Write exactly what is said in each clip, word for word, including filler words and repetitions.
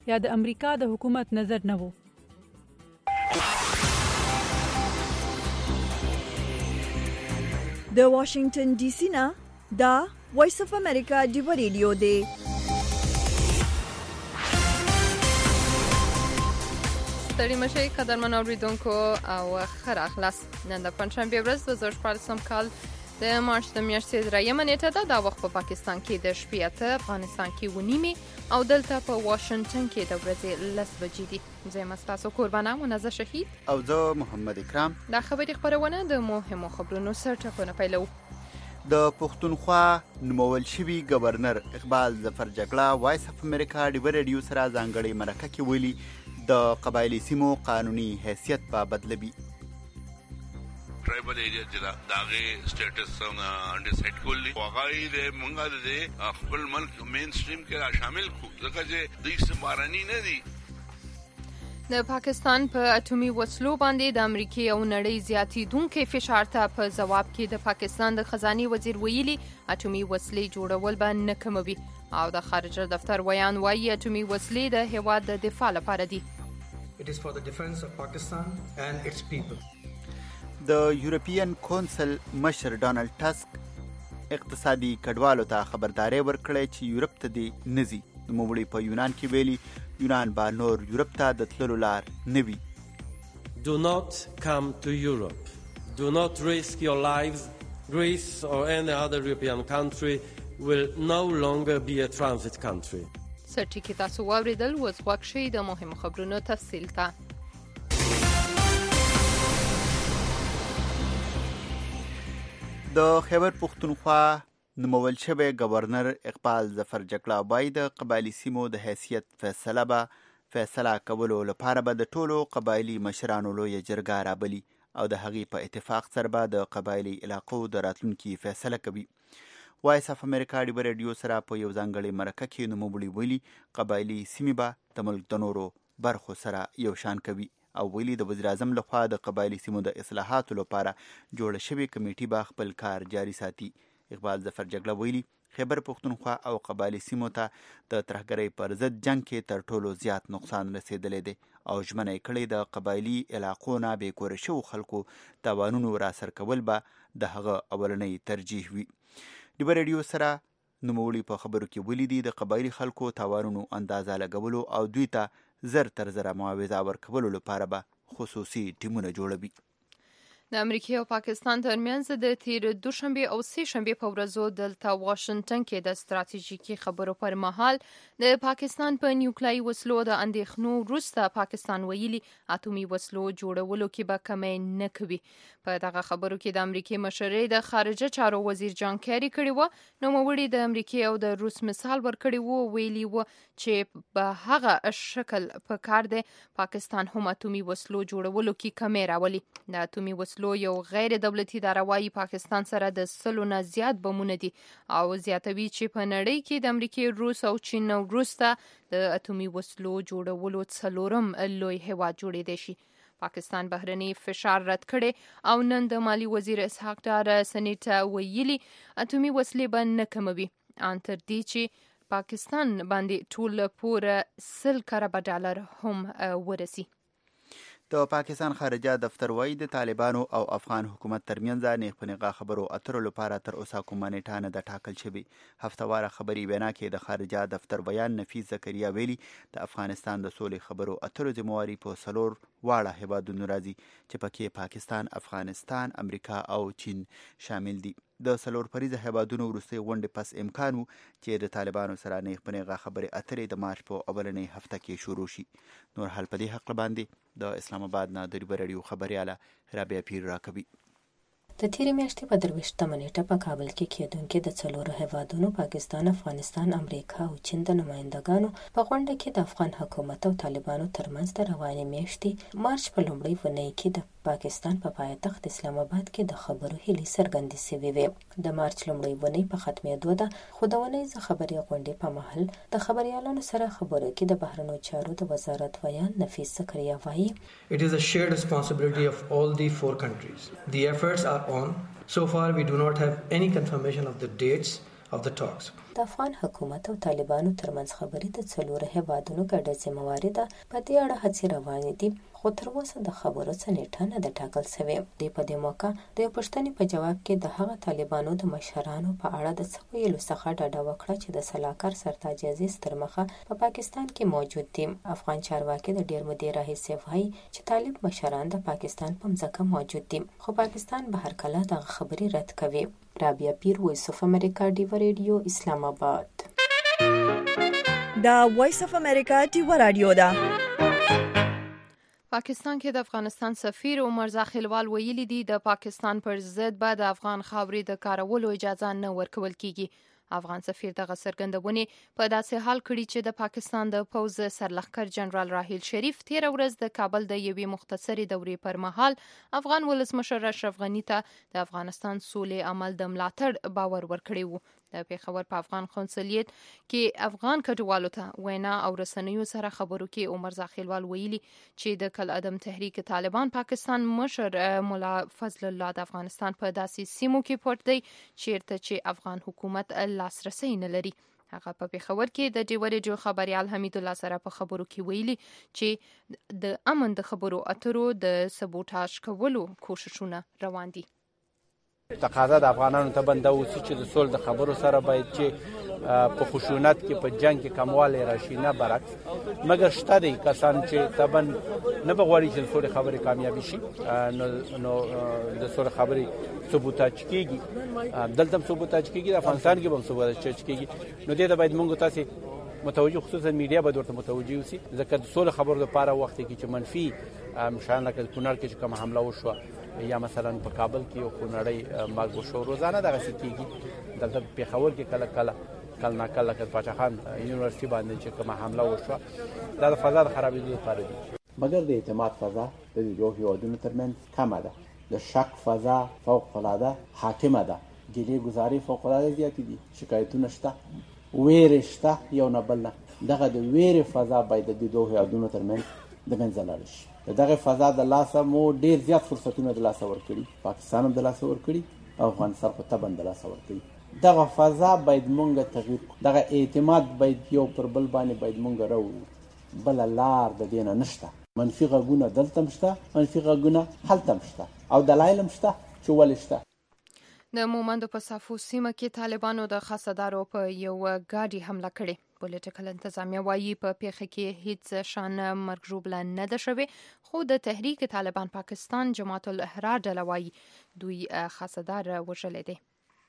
یا د امریکا د حکومت نظر نه و. د واشنگټن ډي سي نه دا وایس اف امریکا دی ریډیو دی. ستړي مشي قدرمن اوریدونکو او ښه راغلاست. نن د پنځشنبې ورځ دوه زره شپاړسم کال د مارچ د میاشتې درېیمه نیټه ده. دا وخت په پاکستان کې د شپې اته، افغانستان کې اوه نیمې او دلته په واشنگټن کې د ورځې لس بجې دي. زه یم ستاسو قربانه منزه شهید او زه محمد اکرام. دا خبري خبرونه د مهمو خبرونو سرټکونه پیلو. د پښتونخوا نومول شوي گورنر اقبال ظفر جګړه وایس اف امریکا دی ریډیو سره ځانګړې مرکه کې ویلي د قبایلی سیمو قانوني حیثیت په بدلوي. ټرایبل ایریا جلا داغه سټیټس څنګه ډیسایډ کولی واغای د مونږه د خپل ملک مین سټریم کې را شامل کو ځکه چې د سمارانی نه دي. د پاکستان په اټومي وسلو باندې د امریکای او نړۍ زیاتیدونکو فشار ته په جواب کې د پاکستان د خزاني وزیر ویلي اټومي وسلې جوړول به نه کموي او د خارجه دفتر ویان وایي اټومي وسلې د هیواد د دفاع لپاره دي. It is for the defense of Pakistan and its people. د یورپین کونسل مشر ډانلډ ټسک اقتصادي کډوالو ته خبرداري ورکړې چې یورپ ته دي نزي. نوموړي په یونان کې ویلي یونان به نور یورپ ته د تللو لار نه وي. Do not come to Europe. Do not risk your lives. Greece or any other European country will no longer be a transit country. سرټیکی تاسو واوریدل وز وکشي د مهمو خبرونو تفصیل ته. د خیبر پښتونخوا نومول شوی گورنر اقبال ظفر جګړه وایي د قبایلی سیمو د حیثیت فیصله به فیصله کولو لپاره به د ټولو قبایلی مشرانو لویه جرګه رابلي او د هغې په اتفاق سره به د قبایلی علاقو د راتلونکي فیصله کوي. وایس اف امریکا دی ریډیو سره په یو ځانګړي مرکه کې نوموړي ویلي قبایلی سیمې به د ملک د نورو برخو سره یو شان کوي او ویلي د وزیر اعظم لخوا د قبایلی سیمو د اصلاحاتو لپاره جوړه شوې کمیټې به خپل کار جاري ساتي. اقبال ظفر جګړه ویلي خیبر پښتونخوا او قبایلی سیمو ته د ترهګرۍ پر ضد جنگ کې تر ټولو زیات نقصان رسېدلی دی او ژمنه یې کړې د قبایلي علاقو نه بې کوره شوو خلکو تاوانونو راسر کول به د هغه اولنۍ ترجیح وي. ډیبه ریډیو سره نوموړي په خبرو کې ویلي دي د قبایلي خلکو تاوانونو اندازه لګولو او دوی ته زر تر زره معاوضه ورکولو لپاره به خصوصي ټیمونه جوړوي. د امریکای او پاکستان ترمنځ د تیر دوشنبه او سه شنبه په ورځو دلته واشنگټن کې د ستراتیژیکي خبرو پر مهال د پاکستان په نیوکلیايي وسلو د اندېښنو وروسته پاکستان ویلي اټومي وسلو جوړولو کې به کمې نه کوي. په دغه خبرو کې د امریکای مشرۍ د خارجه چارو وزیر جان کیری کړی و. نوموړي د امریکای او د روس مثال ورکړی و ویلي و چې په هغه شکل په کار دی پاکستان هم اټومي وسلو جوړولو کې کمې راولي. د اټومي وسلو یو غیر دولتي اداره وايي پاکستان سره د سلو نه زیات بمونه دي او زیاتوي چې په نړۍ کې د امریکای، روس او چین وروسته د اټومي وسلو جوړولو څلورم لوی هیواد جوړېدی شي. پاکستان بهرني فشار رد کړي او نن د مالی وزیر اسحاق ډار سنیټ ویلي اټومي وسلې به نه کموي ان تر دې چې پاکستان باندې ټول پوره سل کروڑ ډالر هم ورسي. د پاکستان خارجه دفتر وایي د طالبانو او افغان حکومت ترمنځ نیغ په نیغه خبرو اترو لپاره تر اوسه کومه نیټه نه ده ټاکل شوې. هفتواره خبري وینا کې د خارجه دفتر بیان نفیس زکریا ویلي د افغانستان د سولې خبرو اترو ذمہواري په څلور واړه هیوادونو راځي چې پکې پاکستان، افغانستان، امریکا او چین شامل دي. د څلور پریزه هیوادونو وروستۍ غونډې پس امکان و چې د طالبانو سره نیغ په نیغه خبرې اترې د مارچ په اولنۍ هفته کې شروع شي. نور حال په دې حق باندې د اسلام آباد نه د ریډیو خبرياله رابعه پیر راکوي. د تیرې میاشتې په درویشتمه نیټه په کابل کې کېدونکې د څلورو هیوادونو پاکستان، افغانستان، امریکا او چین د نمایندګانو په غونډه کې د افغان حکومت او طالبانو ترمنځ د روانې میاشتې مارچ په لومړۍ اونۍ کې د پاکستان په پایتخت اسلام آباد کې د خبرو هیلې څرګندې شوې وې. د مارچ لومړۍ اونۍ په ختمېدو ده، خو د اونیزې خبري غونډې په مهال د خبريالانو سره خبرو کې د بهرنیو چارو د وزارت ویان نفیس زکریا وایي It is a shared responsibility of all the four countries. The efforts are on. So far we do not have any confirmation of the dates of the talks. د افغان حکومت او طالبانو ترمنځ خبرې د څلورو هیوادونو ګډه ذمہواري ده. په دې اړه هڅې روانې دي، خو تر اوسه د خبرو څه نیټه نه ده ټاکل شوې. دوی په دې موقع د یو پوښتنې په جواب کې د هغه طالبانو د مشرانو په اړه د څه ویلو څخه ډډه وکړه چې د سلاکار سرتاج عزیز تر مخه په پاکستان کې موجود دي. افغان چارواکي د ډېر مودې راهیسې وایي چې طالب مشران د پاکستان په مځکه موجود دي، خو پاکستان به هر کله دغه خبرې رد کوي. رابعه پیر، وایس اف امریکا، ډیو ریډیو، اسلام آباد. دا وایس اف امریکا ډیو رادیو ده. پاکستان کې د افغانستان سفیر عمر زاخیلوال ویلي دي د پاکستان پر ضد به د افغان خاورې د کارولو اجازه نه ورکول کیږي. افغان سفیر دغه څرګندونې په داسې حال کړي چې د پاکستان د پوځ سرلښکر جنرال راحیل شریف تیره ورځ د کابل د یوې مختصرې دورې پر مهال افغان ولسمشر اشرف غني ته د افغانستان سولې عمل د ملاتړ باور ورکړی و. د پیښور په افغان قونسلیت کې افغان کډوالو ته وینا او رسنیو سره خبرو کې عمر زاخیلوال ویلي چې د کل عدم تحریک طالبان پاکستان مشر مولا فضل الله د افغانستان په داسې سیمو کې پټ دی چیرته چې افغان حکومت لاسرسی نه لري. هغه په پیښور کې د ډیو ریډیو خبريال حمید الله سره په خبرو کې ویلي چې د امن د خبرو اترو د سبوتاژ کولو کوششونه روان دي. تقاضا د افغانانو ته بنده اوسي چې د سول د خبرو سره باید چې په خشونت کې په جنگ کې کموالی راشي، نه برعکس. مګر شته دی کسان چې طبعا نه بغواړي چې د سول خبرې کامیابی شي، نو نو د سول خبرې ثبوتاج کیږي، دلته هم ثبوتاج کیږي، د افغانستان کې هم ثبوتاج کیږي. نو دې ته باید موږ تاسو متوجه، خصوصا میډیا باید ورته متوجه اوسي، ځکه د سول خبرو لپاره وخت کې چې منفي مشان لکه کونړ کې چې کوم حمله وشوه یا مثلا په کابل کې یو خونړی مرګ وشو، روزانه دغه څه کیږي. دلته پیښور کې کله کله کله نه کله کله پاچا خان یونیورسيټي باندې چې کومه حمله وشوه، دا د فضا د خرابېدو لپاره دي. مګر د اعتماد فضا د دوه هیوادونو ترمنځ کمه ده، د شک فضا فوق العاده حاکمه ده، ګیلې گزاري فوق العاده زیاتې دي، شکایتونه شته، ویرې شته یو نه بل نه. دغه د ویرې فضا باید د دوه هیوادونو ترمنځ د منځه لاړ شي. دغه فضا د لاسه مو ډیر زیات فرصتونه د لاسه ورکړي، پاکستان هم د لاسه ورکړي او افغانستان خو طبعا د لاسه ورکړي. دغه فضا باید مونږ تغییر کړو، دغه اعتماد باید یو پر بل باندې باید مونږ راوړو. بل لار د دې نه نشته. منفي غږونه دلته هم شته، منفي غږونه هلته هم شته، او دلایل هم شته چې ولې شته. د مومندو په صافو سیمه کې طالبانو د خاصدارو په یو ګاډي حمله کړې. پولیټیکل انتظامیه وایي په پیښه کې هیڅ شان مرګ ژوبله نه ده شوې، خو د تحریک طالبان پاکستان جماعت الاحرار ډله وایي دوی خاصدار وژلی دی.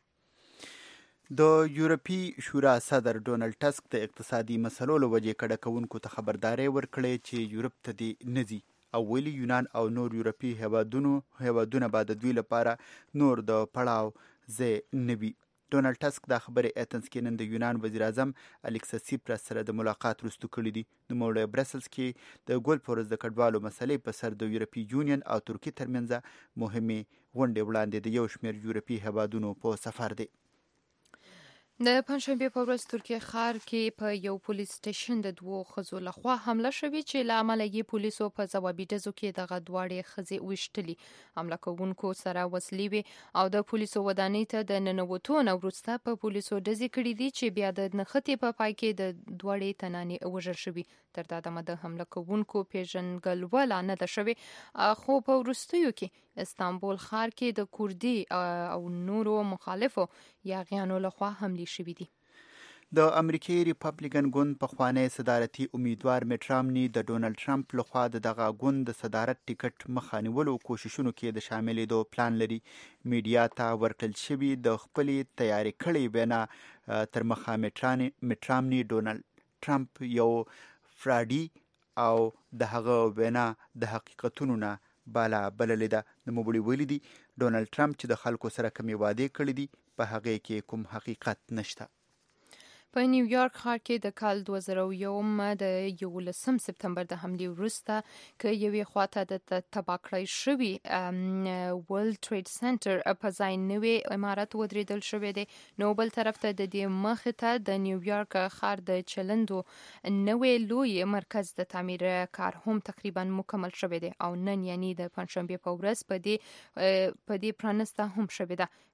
د یورپي شورا صدر ډونالډ ټسک د اقتصادي مسلو له وجې کډه کوونکو ته خبرداری ورکړی چې یورپ ته دې نه ځي، او ویلي یونان او نور یورپي هیوادونو هیوادونه به د دوی لپاره نور د پړاو ځای نه وي. ډونالډ ټسک دا خبرې ایتنز کې نن د یونان وزیر اعظم الیکسس سیپرس سره د ملاقات وروسته کړي دي. نوموړی برسلز کې د ګول پورز د کډوالو مسلې په سر د یورپي یونین او ترکیې ترمنځ مهمې غونډې وړاندې د یو شمېر یورپي هیوادونو په سفر دی. د پنځشنبې په ورځ ترکیه ښار کې په یو پولیس سټیشن د دوو ښځو لخوا حمله شوې چې له امله یې پولیسو په ځوابي ډزو کې دغه دواړې ښځې ویشتلي. حمله کوونکو سره وسلې وې او د پولیسو ودانۍ ته د ننوتو نه وروسته په پولیسو ډزې کړي دي چې بیا د نښتې په پای کې د دواړې تنانې وژل شوي. تر دا دمه د حمله کوونکو پیژنګلوله نه ده شوې، خو په وروستیو کې استانبول ښار کې د کوردي او نورو مخالفو یاغیانو لخوا حملې شوي دي. د امریکایي ریپابلیکن ګوند پخوانی صدارتي امیدوار میټ رامني د ډونالډ ټرمپ لخوا د دغه ګوند د صدارت ټیکټ مخه نیولو کوششونو کې د شاملېدو پلان لري. میډیا ته ورکړل شوي د خپلې تیارې کړې وینا تر مخه میټ رامني ډونالډ ټرمپ یو فراډي او د هغه وینا د حقیقتونو نه بالا بللې ده. نوموړي ویلي دي ډونالډ ټرمپ چې د خلکو سره کومې وعدې کړې دي په هغې کې کوم حقیقت نشته. په نیویارک ښار کې د کال دوه زره یو د یولسم سپتمبر د حملې وروسته که یوې خواته د تباه کړای شوي ورلډ ټریډ سنټر په ځای نوی عمارت ودرېدل شوی دی، نو بل طرف ته د دې مخې ته د نیویارک ښار د چلندو نوی لوی مرکز د تعمیر کار هم تقریبا مکمل شوی دی او نن یعنی د پنځشنبې په ورځ په دې په دې پرانسته هم شوی ده.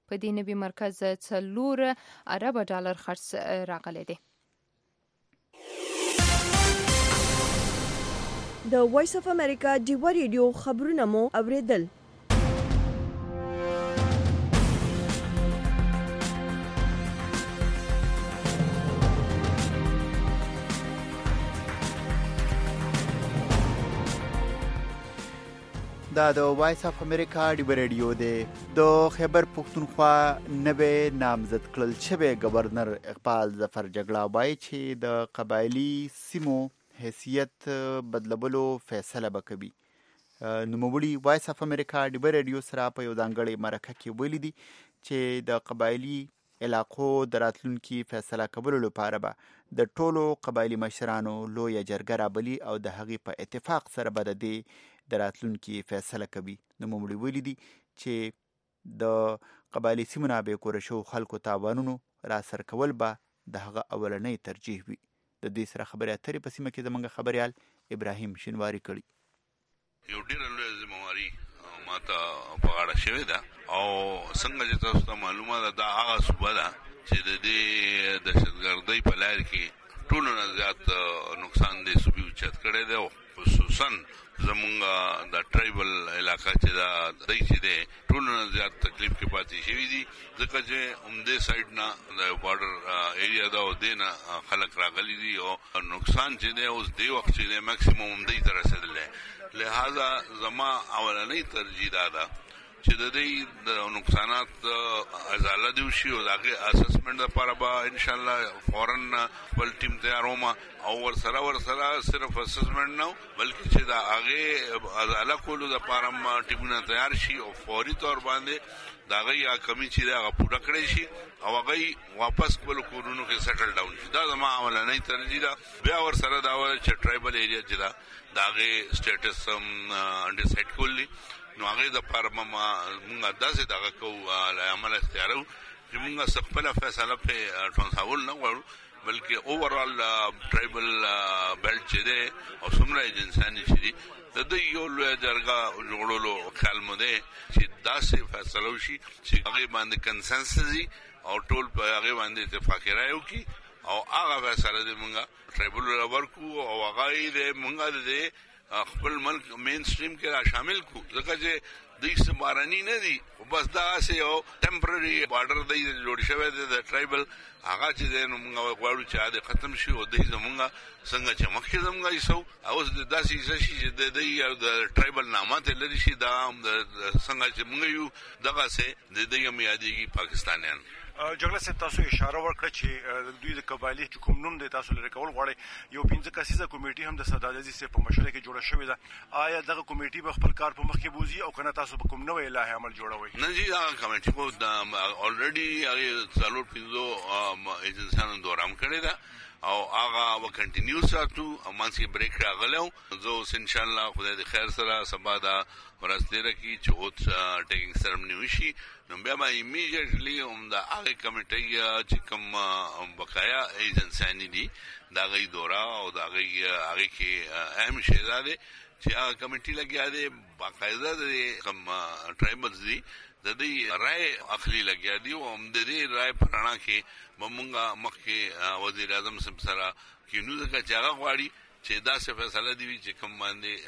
په دې نوي مرکز څلور ارب ډالر خرڅ راغلی دی. د وایس اف امریکا ډیوا ریډیو خبرونه مو اوریدل. دا د وایس اف امریکا ډیوا ریډیو دی. د خیبر پښتونخوا نوې نامزد کړل شوی گورنر اقبال ظفر جګړه وایي چې د قبایلی سیمو حیثیت بدلولو فیصله به کوي. نوموړي وایس اف امریکا ډیوا ریډیو سره په یو ځانګړي مرکه کې ویلي دي چې د قبایلی علاقو د راتلونکي فیصله کولو لپاره به د ټولو قبایلی مشرانو لویه جرګه رابلي او د هغې په اتفاق سره به د دې د راتلونکي فیصله کوي. نوموړي ویلي دي چې د قبایلی سیمو نه بېکوره شوو خلکو تاوانونو راسر کول به د هغه اولنۍ ترجیح وي. د دې سره خبرې اترې په سیمه کې زموږ خبریال ابراهیم شینواري کړي. یو ډېره لویه ذمهواري ماته په غاړه شوې ده او څنګه چې تاسو ته معلومه ده دا هغه صوبه ده چې د دې دهشتګردۍ په لار کې ټولو نه زیات نقصان دې صوبې اوچت کړی دی او خصوصا زمونږ د ټرایبل علاقه چې دا دی چې دی ټولو نه زیات تکلیف کې پاتې شوي دي ځکه چې همدې سایډ نه د بارډر ایریا ده او دې نه خلک راغلي دي او نقصان چې دی اوس دې وخت چې دی میکسیمم همدې ته رسېدلی. لہذا زما اولنۍ ترجیح دا ده چې د دې د نقصانات ازاله دي وشي او د هغې اسسمنټ دپاره به انشاءالله فورن خپل ټیم تیاروم او ورسره ورسره صرف اسسمنټ نه بلکې چې د هغې ازاله کولو دپاره هم ټیمونه تیار شي او فوري طور باندې د هغې کمی چې دی هغه پوره کړی شي او هغوی واپس خپلو کورونو کې سیټل ډاون شي. دا زما اولنۍ ترجیح ده. بیا ورسره دا وایي چې ټرایبل ایریا چې ده د هغې سټیټس هم ډیسایډ کول دي نو هغې دپاره به مونږ داسې دغه کوو له عمل اختیارو چې مونږ څه خپله فیصله پرې ټرانسفرول نه غواړو بلکې اوورال ټرایبل بیلټ چې دی او څومره ایجنسیانې چې دي د دوی یو لویه جرګه جوړولو خیال مو دی چې داسې فیصله وشي چې هغې باندې کنسنسس وي او ټول په هغې باندې اتفاقي رایې وکړي او هغه فیصله دې مونږ ټرایبلو له ورکړو او هغه یې د مونږ د خپل ملک مین سټریم کې را شامل کو ځکه چې دوی څه باراني نه دي خو بس داسې یو ټمپرري بارډر دی جوړ شوی دی د ټرایبل هغه چې دی نو موږ غواړو چې هغه ختم شي او دوی زموږ څنګه چې مخکې زموږ ایسو اوس داسې ایسه شي چې د دوی او د ټرایبل نامه ته لري شي دا څنګه چې موږ یو دغسې د دوی هم یادېږي پاکستانیان. جګړه صاحب تاسو اشاره وکړه چې دوی د قبایلي چې کوم نوم دی تاسو لرې کول غواړئ یو پنځه کسیزه کمیټي هم د سردار عزیز صاحب په مشرۍ کې جوړه شوې ده. آیا دغه کمیټي به خپل کار په مخ کې بوځي او که نه تاسو به کوم نوی لایحه عمل جوړوئ؟ نه جي هغه کمیټي خو الریډي هغې څلور پنځو ایجنسیانو دورام کړې ده او هغه به کنټینیو ساتو او منځ کې بریک راغلی و. زه اوس انشاءالله خدای د خیر سره سبا دا ورځ تېره کړي چې اوت ټیکنګ سرمني وشي نو بیا به ایمیډیټلی هم د هغې کمیټۍ چې کوم بقایا ایجنسیانې دي د هغې دورا او د هغې هغې کې اهم شی دا دی چې هغه کمیټي لګیا دی باقاعده د کوم ټرایبلز دي د دې رای اخلي لګیا دي او هم د دې رای په رڼا کې به مونږ مخکې وزیر اعظم صاحب سره کینو ځکه چې هغه غواړي چې داسې فیصله دي وي چې کوم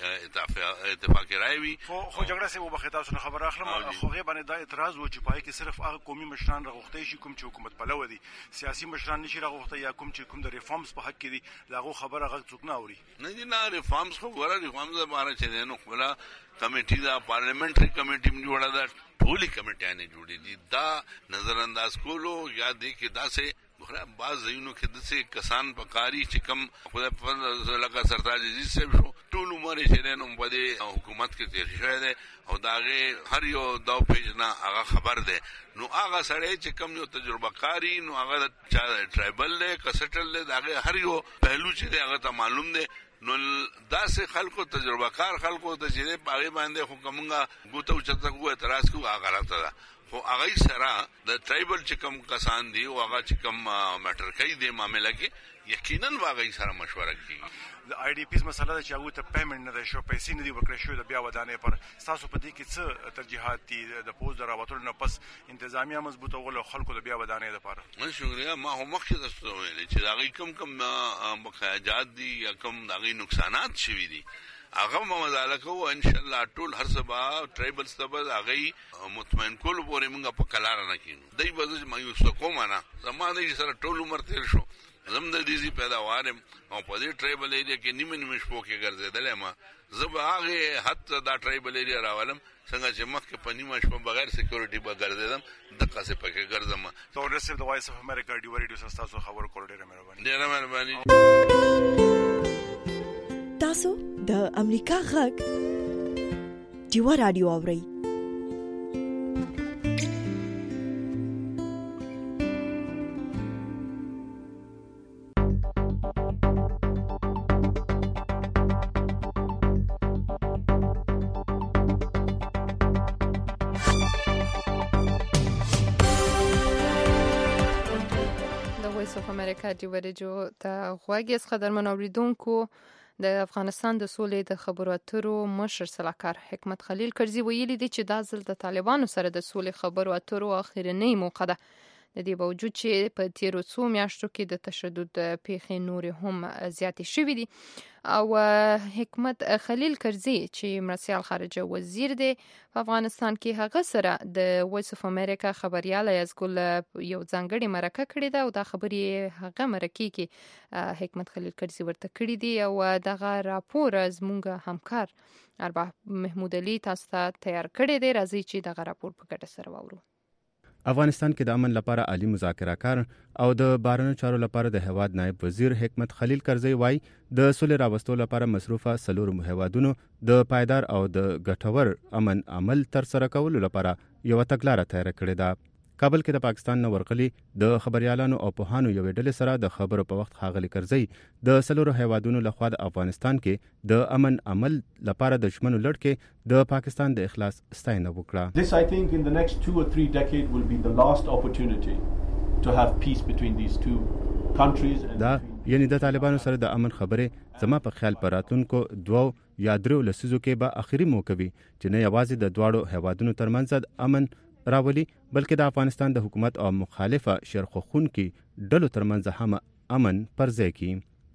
باندې اتفاقي رای وي. خو جګړه صاحب وبخښئ تاسو نه خبره اخلم خو هغې باندې دا اعتراض و چې په هغې کې صرف هغه قومي مشران راغوښتی شي کوم چې حکومت پلوه دي سیاسي مشران نشي راغوښتی یا کوم چې کوم د ریفارمز په حق کې دي د هغو خبره غږ څوک نه اوري. نه دي نه ریفارمز خو ګوره ریفارمز دپاره چې دی نو خپله کمیټي ده پارلیمنټري کمیټي هم جوړه ده ټولې کمیټیانې جوړې دي. دا نظر انداز کولو یا دی کې داسې بعض ځایونو کې داسې کسان پکاري چې کوم خدای په فضل لکه سردار عزیز صاحب شو ټول عمر یې چې دی نو په دې حکومت کې تېر شوی دی او د هغې هر یو دو پیج نه هغه خبر دی نو هغه سړی چې کوم یو تجربه کاري نو هغه چا ټرایبل دی که سټل دی د هغې هر یو پهلو چې دی هغه ته معلوم دی نو داسې خلکو تجربه کار خلکو ته چې دی په هغې باندې خو که مونږ ګوته اوچته کړو اعتراض کوو هغه غلطه ده خو هغه سره د ټرایبل چې کوم کسان دي او هغه چې کوم مټر کوي د معاملې کې یقینا واغې سره مشوره کوي. د آی ډی پیز مسله چې هغه ته پیمنٹ نه دی شو، پیسې نه دی ورکړې شو د بیا ودانې پر. تاسو په دې کې څه ترجیحات دي د پوز دراوتلو نه پس انتظامیه مضبوطه ول خلکو د بیا ودانې لپاره؟ من شکریہ. ما هم مخکې تاسو ویل چې هغه کم کم مخاجات دي یا کم هغه نقصانات شوي دي هغه مزاله کوو ان شاء الله. ټول هر سبا ټرایبل سبا هغه مطمئن کول پورې موږ په کلار نه کینو. دای بز ما یو څه کوم نه زمانه سره ټول عمر تیر شو. زم د دې پیداوارم او په دې ټرایبل ایریا کې نیمه نیمه شپو کې ګرځیدل ما زب هغه حتی دا ټرایبل ایریا راولم څنګه چې مخکې په نیمه شپه بغیر سکیورټي به ګرځیدم دغه څه پکې ګرځم. تو رسېف د وایس اف امریکا ډیو ریډیو تاسو خبر کول ډیره مهرباني. ډیره مهرباني. تاسو د امریکا غږ ډیو رادیو اورئ. امریکا دی ورجو ته غوږیز قدرمن اوریدونکو د افغانستان د سولې د خبرو اترو مشر سلاکار حکمت خلیل کرزي ویلي دی چې دا ځل د طالبانو سره د سولې خبرو اترو اخرنۍ موقع ده. د دې باوجود چې په تیرو څو میاشتو کې د تشدد پیښې نورې هم زیاتې شوې دي. او حکمت خلیل کرزي چې مرستیال خارجه وزیر دی په افغانستان کې هغه سره د وایس اف امریکا خبريال یزګل یو ځانګړي مرکه کړې ده او دا خبرې هغه مرکه کې حکمت خلیل کرزي ورته کړې دي او دغه راپور زموږ همکار ارباب محمود علي تاسو ته تیار کړی دی. راځي چې دغه راپور په ګډه سره واورو. افغانستان کې د امن لپاره عالی مذاکره کار او د بهرنیو چارو لپاره د هیواد نائب وزیر حکمت خلیل کرزي وایي د سولې راوستلو لپاره مصروفه څلورو هیوادونو د پایدار او د ګټور امن عمل تر سره کولو لپاره یو تګلاره تیار کړې ده. کابل کې د پاکستان نو ورغلي د خبريالانو او پوهانو یو ډلې سره د خبرو په وخت ښاغلي کرزي د څلورو هیوادونو لخوا د افغانستان کې د امن عمل لپاره د دشمنو لړ کې د پاکستان د اخلاص ستاینه وکړه. This I think in the next two or three decades will be the last opportunity to have peace between these two countries. دا یعنی د طالبانو سره د امن خبرې زما په خیال پر راتلونکو دوو یا درو لسیزو کې به اخري موقع وي چې نه یوازې د دواړو هیوادونو ترمنځ د امن راولي بلکې د افغانستان د حکومت او مخالفه شرخوخونکي ډلو ترمنځ هم امن پر ځای کی.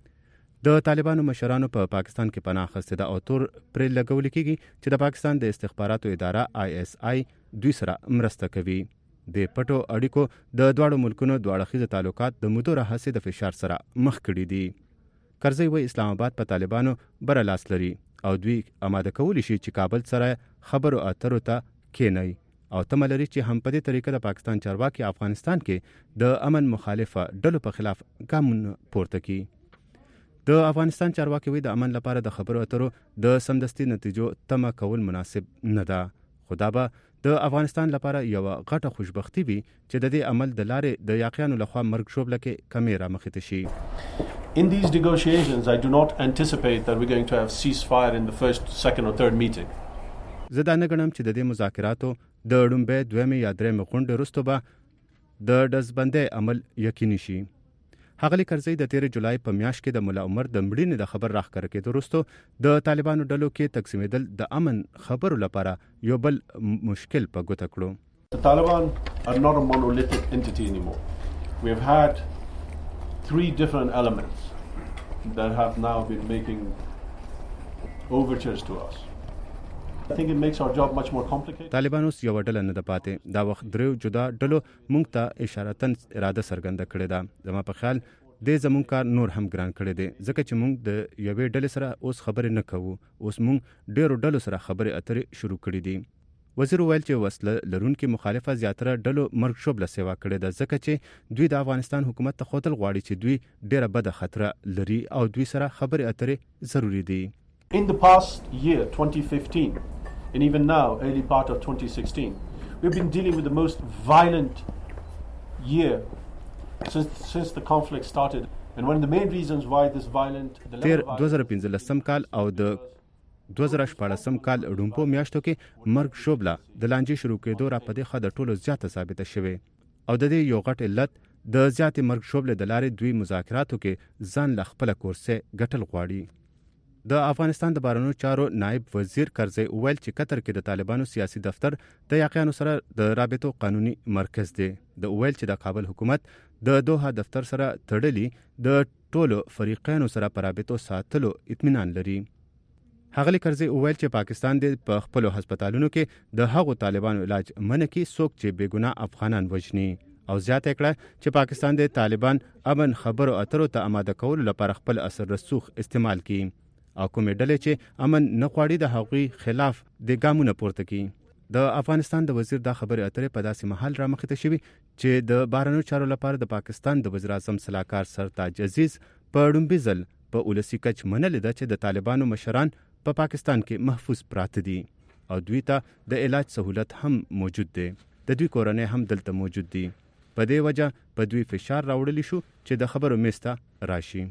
د طالبانو مشرانو په پا پاکستان کې پناه اخیستې ده او تور پرې لګول کېږي چې د پاکستان د استخباراتو اداره آی اس آی دوی سره مرسته کوي. د پټو اړیکو د دواړو ملکونو دوه اړخیز تعلقات د مودو راهیسې د فشار سره مخ کړي دي. کرزي وایي اسلام آباد په طالبانو بر لاس لري او دوی آماده کولی شي چې کابل سره خبرو اترو ته کېني او تمه لري چې هم په دې طریقه د پاکستان چارواکي افغانستان کې د امن مخالفه ډلو په خلاف ګامونه پورته کړي. د افغانستان چارواکي وایي د امن لپاره د خبرو اترو د سمدستي نتیجو تمه کول مناسب نه ده. خو دا به د افغانستان لپاره یو غټه خوشبختی وي چې د دې عمل د لارې د یاقیانو لخوا مرګ شوبله کې کمی رامخې ته شي. In these negotiations, I do not anticipate that we're going to have ceasefire in the first, second or third meeting. زه دا نه ګڼم چې د دې مذاکراتو د ډومبې دویمې یا درېمې غونډې وروسته به د ډزبندۍ عمل یقیني شي. ښاغلي کرزي د تېرې جولای په میاشت کې د ملا عمر د مړینې د خبر راښکاره کېدو وروسته د طالبانو ډلو کې تقسیمېدل د امن خبرو لپاره یو بل مشکل په ګوته کړو. The Taliban are not a monolithic entity anymore. We have had three different elements that have now been making overtures to us. I think it makes our job much more complicated. طالبانو یو ډله نه ده پاتې. دا وخت درو جدا ډلو موږ ته اشارتن اراده څرګنده کړې ده. زما په خیال دې زموږ کار نور هم ګران کړی دی ځکه چې موږ د یوې ډلې سره اوس خبرې نه کوو. اوس موږ ډېرو ډلو سره خبرې اترې شروع کړې دي. وزیر وویل چې وسله لرونکي مخالفه زیاتره ډلو مرګ شوبله سیوا کړې ده ځکه چې دوی د افغانستان حکومت ته ښودل غواړي چې دوی ډېره بده خطره لري او دوی سره خبرې اترې ضروري دي. In the past year, twenty fifteen, and even now, early part of twenty sixteen, we've been dealing with the most violent year since since the conflict started. And one of the main reasons why this violent... تیر دوه زره پنځلسم کال او د دوه زره شپاړسم کال ډومپو میاشتو کې مرګ شوبله د لانجې شروع کېدو را په دې ښه د ټولو زیاته ثابته شوې او د دې یو غټ علت د زیاتې مرګ شوبلې د لارې دوی مذاکراتو کې ځان له خپله کورسې ګټل غواړي. د افغانستان د بهرنیو چارو نائب وزیر کرزی وویل چې قطر کې د طالبانو سیاسي دفتر د یاقیانو سره د رابطو قانوني مرکز دی. د وویل چې د کابل حکومت د دوحه دفتر سره تړلي د ټولو فریقینو سره په رابطو ساتلو اطمینان لري. ښاغلي کرزي وویل چې پاکستان د په خپلو هسپتالونو کې د هغو طالبانو علاج منع کړي څوک چې بې ګناه افغانان وژني او زیاته کړه چې پاکستان د طالبان امن خبرو اترو ته آماده کولو لپاره خپل اثر رسوخ استعمال کړي او کومې ډلې چې امن نه غواړي د هغوی خلاف د ګامونه پورته کړي. د افغانستان د وزیر دا خبرې اترې په داسې مهال را مخې ته شوي چې د بهرنیو چارو لپاره د پاکستان د وزیر اعظم سلاکار سرتاج عزیز په ډومبي ځل په ولسي کچ منلې ده چې د طالبانو مشران په پا پاکستان کې محفوظ پراته دي او دوی ته د علاج سهولت هم موجود دی. د دوی کورنۍ هم دلته موجود دي. په دې وجه په دوی فشار راوړلی شو چې د خبرو میز ته راشي.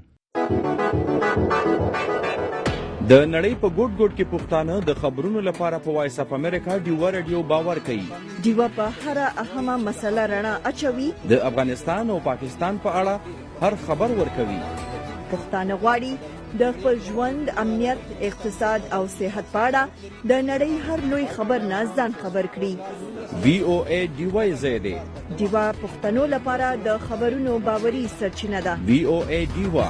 د نړۍ په ګوټ ګوټ کې پښتانه د خبرونو لپاره په وایس اف امریکا ډیوا رادیو باور کوي. ډیوا په هر اهمه مسله رڼا اچوي. د افغانستان او پاکستان په اړه هر خبر ورکوي. پښتانه غواړي د خپل ژوند، امنیت، اقتصاد او صحت په اړه د نړۍ هر لوی خبر نه ځان خبر کړي. وی او ای ډیوا زیاده ډیوا پښتنو لپاره د خبرونو باوري سرچینه ده. وی او ای ډیوا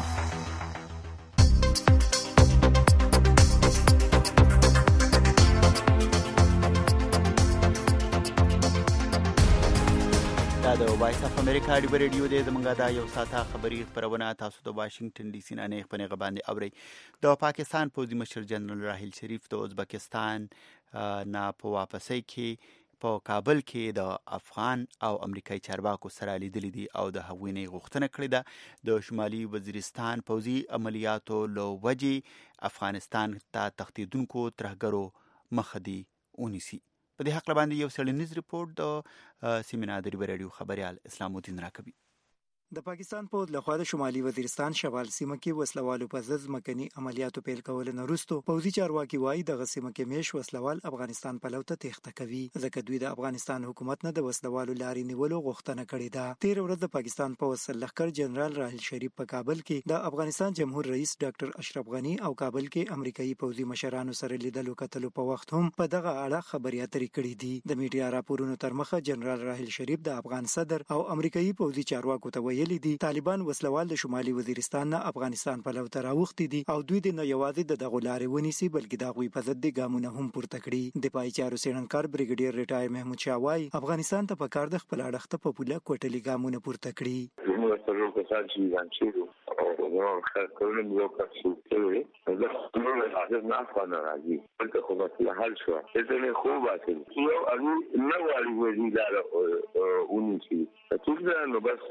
د وایس اف امریکا ډیو ریډیو د زمونږه دا یو ساعته خبري خبرونه تاسو د واشنگټن ډي سي نه نه خبرې باندې اوري. د پاکستان پوځي مشر جنرال راحیل شریف د ازبکستان نه په واپسۍ کې په کابل کې د افغان او امریکایي چارواکو سره لیدلي دي او د هغوی نه غوښتنه کړې ده د شمالي وزیرستان پوځي عملیاتو له وجې افغانستان ته تښتېدونکو ترهګرو مخه دي ونیسي. په دې حق باندې یو څېړنیز ریپورت د سیمینار د ریو رادیو خبريال اسلام الدین راکبي. د پاکستان پوځ لخوا د شمالي وزیرستان شمال سیمه کې وسلوالو په ضد مکني عملیاتو پیل کول نه وروسته پوځي چارواکي وایي د غسیمه کې میش وسلوال افغانستان په لور ته تېښته کوي ځکه دوی د افغانستان حکومت نه د وسلوالو لارې نیولو غوښتنه کړې ده. تیر ورځ د پاکستان پوځ سرلښکر جنرال راحیل شریف په کابل کې د افغانستان جمهور رئیس ډاکټر اشرف غنی او کابل کې امریکایي پوځي مشرانو سره لیدلو کتلو په وخت هم په دغه اړه خبري اترې کړې دي. د میډیا راپورونو تر مخه جنرال راحیل شریف د افغان صدر او امریکایي پوځي چارواکو ته ویلي دي طالبان وسلوال د شمالي وزیرستان نه افغانستان په لور ته راوښتي دي او دوی د نه یوازې د دغو لارې ونیسي بلکې د هغوی په ضد د ګامونه هم پورته کړي. دفاعي چارو څېړنکار بریګیډیر ریټایر محمود شاه وایي افغانستان ته پکار د خپل اړخته په پوله کوټلي ګامونه پورته کړي. موږ سره په سات شي ځانچو او نو خلکونه یو کس کوي دا ټول حاضر نه خانه راځي بلکې خو په حال شو چې نه خو واسي یو اړو نو والی وزي دا ونیسي ټول نو بس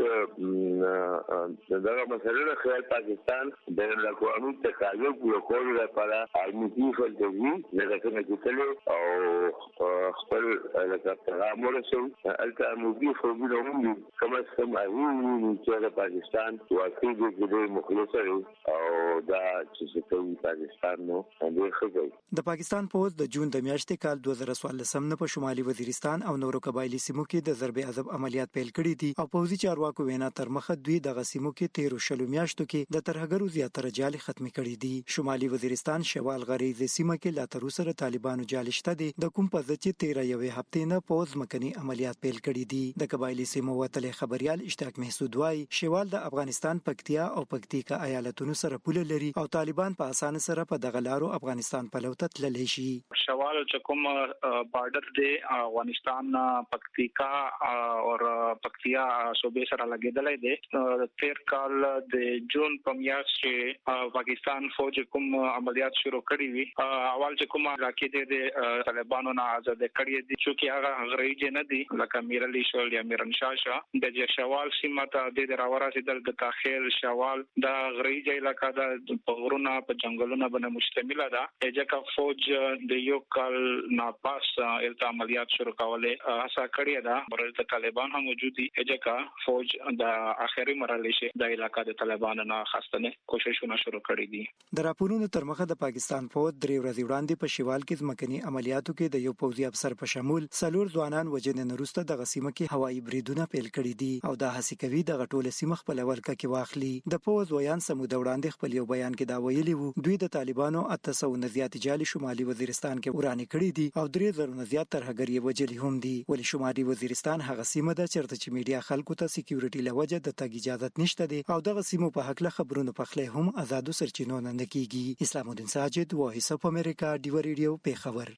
دغه مسله خیال پاکستان د لکوانو تقاضا په کول لپاره عالمي فلسفي دغه څنګه چې او خپل لکه پیغام ورسول الته موږ خو به نو کوم څه مایو چې پاکستان واقعي د مخلص او دا چې څه پاکستان نو د خبرې د پاکستان پوځ د جون د میاشتې کال دوه زره څوارلسم نه په شمالي وزیرستان او نورو قبایلی سیمو کې د ضرب عذاب عملیات پیل کړي دي او پوځي چارواکو وینا تر مخه دوی د غسیمو کې تیرو شلو میاشتو کې د ترهګرو زیاتره جالي ختمي کړي دي. شمالي وزیرستان شوال غریز سیمه کې لا تر اوسه طالبانو جالشته دي د کوم په ځکه تیرا یوې هفته نه پوز مکني عملیات پیل کړي دي. د قبایلی سیمو وتلې خبريال اشتاق محسود وای شوال د افغانستان پکتیا او پکتیکا ایالتونو سره پوله لري او طالبان په اسانه سره په دغه لارو افغانستان په لور ته تللی شي. شوال چې کوم بارډر دی افغانستان پکتیکا او پکتیا صوبې سره لګیدلې دی. تیر کال د جون په میاشت کې پاکستان فوج کوم عملیات شروع کړي وي اول چې کوم راکې د طالبانو نه آزاد کړي دي چې هغه غریج نه دي لکه میرلی شول یا میرنشاه د شوال سیمه ته د راورسېدل د تاخیر شوال دا غریجه علاقہ دا په غرونو په جنگلونو باندې مشتمل ده. اجکه فوج د یو کال نه پاس الته عملیات شروع کوله هڅه کړې ده. برته طالبان هم موجود دي. اجکه فوج د اخري مرحله شي د علاقہ د طالبانو نه خاصه کوششونه شروع کړې دي. د راپورونو تر مخه د پاکستان فوج درې ورځې وړاندې په شیوال کې ځمکني عملیاتو کې د یو پوځي افسر په شمول څلور ځوانان وژنې نه وروسته دغه سیمه کې هوایي بریدونه پیل کړي دي او دا هڅه کوي دغه ټوله سیمه خپل ولکه کې واخلي. د پوځ ویان سمود وړاندې خپل یو بیان کې دا ویلي وو دوی د طالبانو اته سوه نه زیات جالي شمالي وزیرستان کې ورانې کړي دي او درې زره نه زیات ترهګر یې وژلي هم دي. ولې شمالي وزیرستان هغه سیمه ده چیرته چې میډیا خلکو ته سکیورټي لوجه د تګ اجازه نشته دي او دغه سیمو په حق خبرونه پخلی هم آزادو سرچینو نه کیږي. اسلام الدین ساجد وایس اف امریکا ډیو ریډیو پیښور.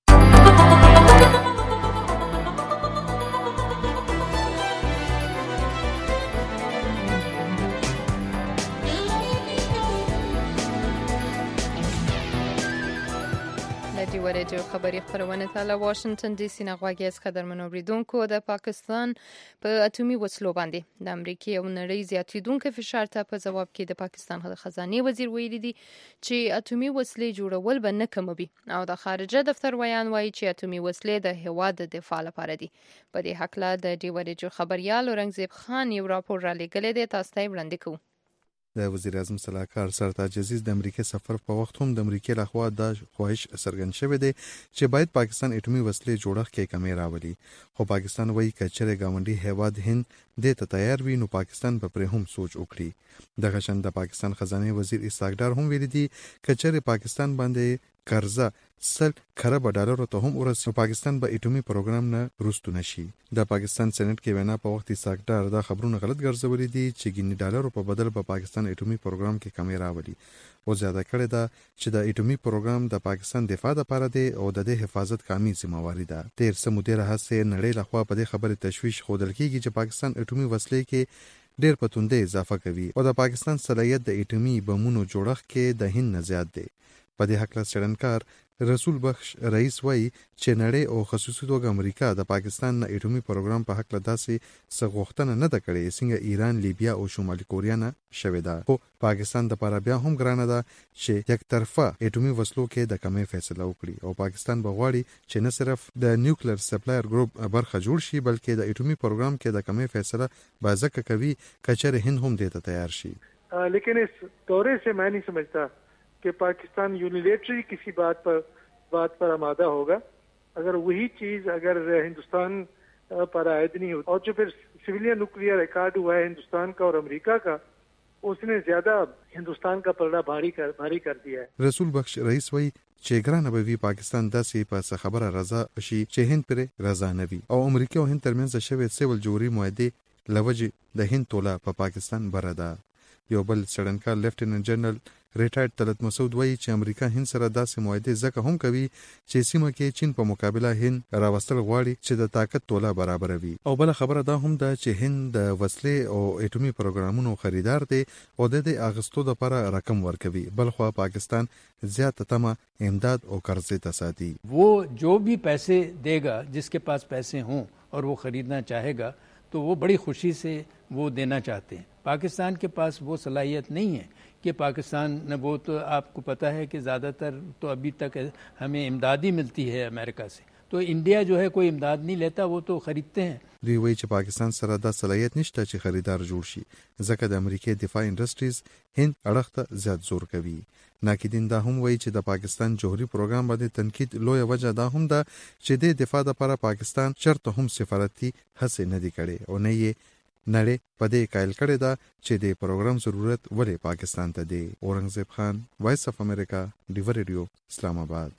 ډیو ریډیو خبری خبرونه ته له واشنگټن ډي سي نه غواړي اس قدرمنو بریدونکو د پاکستان په اټومي وسلو باندې د امریکای او نړۍ زیاتیدونکو فشار ته په جواب کې د پاکستان د خزانه وزیر ویلي دي چې اټومي وسلې جوړول به نه کموي او د خارجه دفتر ویان وایي چې اټومي وسلې د هواد د دفاع لپاره دي. په دې حق له د ډیو ریډیو خبريال اورنګزیب خان یو راپور را لګلې دی تاسو ته وړاندې کوو. د وزیر اعظم صلاحکار سرتاج عزیز د امریکای سفر په وخت هم د امریکای لخوا د خواهش څرګند شوی دی چې باید پاکستان اټومي وسلې جوړښت کې کمی راولي. خو پاکستان وایي کچره گاونډي هیواد هند د ته تیار وي نو پاکستان به پر هم سوچ وکړي. دغه شان د پاکستان خزانه وزیر اسحاق ډار هم ویلي دي کچره پاکستان باندې قرضه سل خراب ډالر ته هم ورسې پاکستان به اټومي پروګرام نه رستو نشي. د پاکستان سېنات کې وینا په وخت اسحاق ډار دا خبرونه غلط ګرځولي دي چې ګینی ډالر په بدل په پاکستان اټومي پروګرام کې کمی راولي او زیاته کړې ده چې د اټومي پروګرام د پاکستان دفاع لپاره دی او د دې حفاظت کامي ذمہواری ده. تیر سمودي راهسه نړۍ لخوا په دې خبره تشویش خودل کیږي چې پاکستان اټومي وسلې کې ډېر پتوندې اضافه کوي او د پاکستان صلاحیت د اټومي بمونو جوړښت کې د هند نه زیات دی. په دې حق له څېړنکار رسول بخش رئیس وایي چې نړۍ او خصوصي توګه امریکا د پاکستان نه اټومي پروګرام په حق له داسې څه غوښتنه نه ده کړې څنګه ایران، لیبیا او شمالي کوریا نه شوې ده. خو پاکستان د لپاره بیا هم ګرانه ده چې یک طرفه اټومي وسلو کې د کمې فیصله وکړي او پاکستان به غواړي چې نه صرف د نیوکلیر سپلایر ګروپ برخه جوړ شي بلکې د اټومي پروګرام کې د کمې فیصله بازک کوي کچره هند هم دې ته تیار شي. لیکن اس دورے سے میں نہیں سمجھتا کہ پاکستان یونیلیٹری کسی بات پر بات پر آمادہ ہوگا. اگر وہی چیز اگر ہندوستان پر عائد نہیں ہوتی اور جو پھر سویلین نیوکلیئر ریکارڈ ہوا ہے ہندوستان کا اور امریکا کا اس نے زیادہ ہندوستان کا پلڑا بھاری کر بھاری کر دیا ہے. رسول بخش رئیس وی چې ګرانه به وي پاکستان داسې په خبره رضا شي چې هند پر رضا نه وي او امریکا او هند ترمنځ شوی سیول جوړی معاهده لوجه د هند توله په پاکستان برده. یو بل څېړنکار لیفټیننټ جنرال ریټایرډ طلعت مسعود وایي چې امریکا هند سره داسې معاهده ځکه هم کوي چې سیمه کې چین په مقابله هند راوستل غواړي چې د طاقت توله برابروي. او بل خبره دا هم ده چې هند د وسلې او اټومي پروګرامونو خریدار دی او د دې اغستو لپاره رقم ورکوي. بلخو پاکستان زیاته تمه امداد او قرضې ته ساتي. وہ جو بھی پیسے دے گا جس کے پاس پیسے ہوں اور وہ خریدنا چاہے گا تو وہ بڑی خوشی سے وہ دینا چاہتے ہیں. پاکستان کے پاس وہ صلاحیت نہیں ہے کہ پاکستان وہ تو آپ کو پتہ ہے کہ زیادہ تر تو ابھی تک ہمیں امداد ہی ملتی ہے امریکا سے. تو انڈیا جو ہے کوئی امداد نہیں لیتا وہ تو خریدتے ہیں. دوی وایي چې پاکستان سره دا صلاحیت نشته چې خریدار جوړ شي ځکه د امریکای دفاع انډسټریز هند اړخ ته زیات زور کوي. ناقدین دا هم وایي چې د پاکستان جوهري پروګرام باندې تنقید لویه وجه دا هم ده چې د دفاع لپاره پاکستان چرته هم سفارتي هڅې نه دي کړې او نه یې نړۍ په دې قایل کړې ده چې د پروګرام ضرورت ولې پاکستان ته دی. اورنګزیب خان، وایس اف امریکا، ډیو ریډیو، اسلام آباد.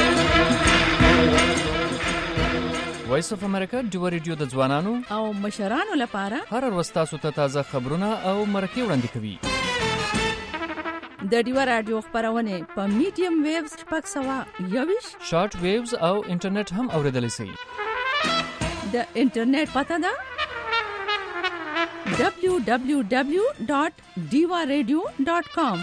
وایس اف امریکا ډیو ریډیو د ځوانانو او مشرانو لپاره هر ورځ تاسو ته تازه خبرونه او مرکې وړاندې کوي. د ډیو رادیو خبرونه په میډیم ویوز شپږ سوه یوویشت شارټ ویوز او انټرنیټ هم اوریدلی شئ. د انټرنیټ پته ده دبلیو دبلیو دبلیو ډاٹ ډیوا ریډیو ډاٹ کام.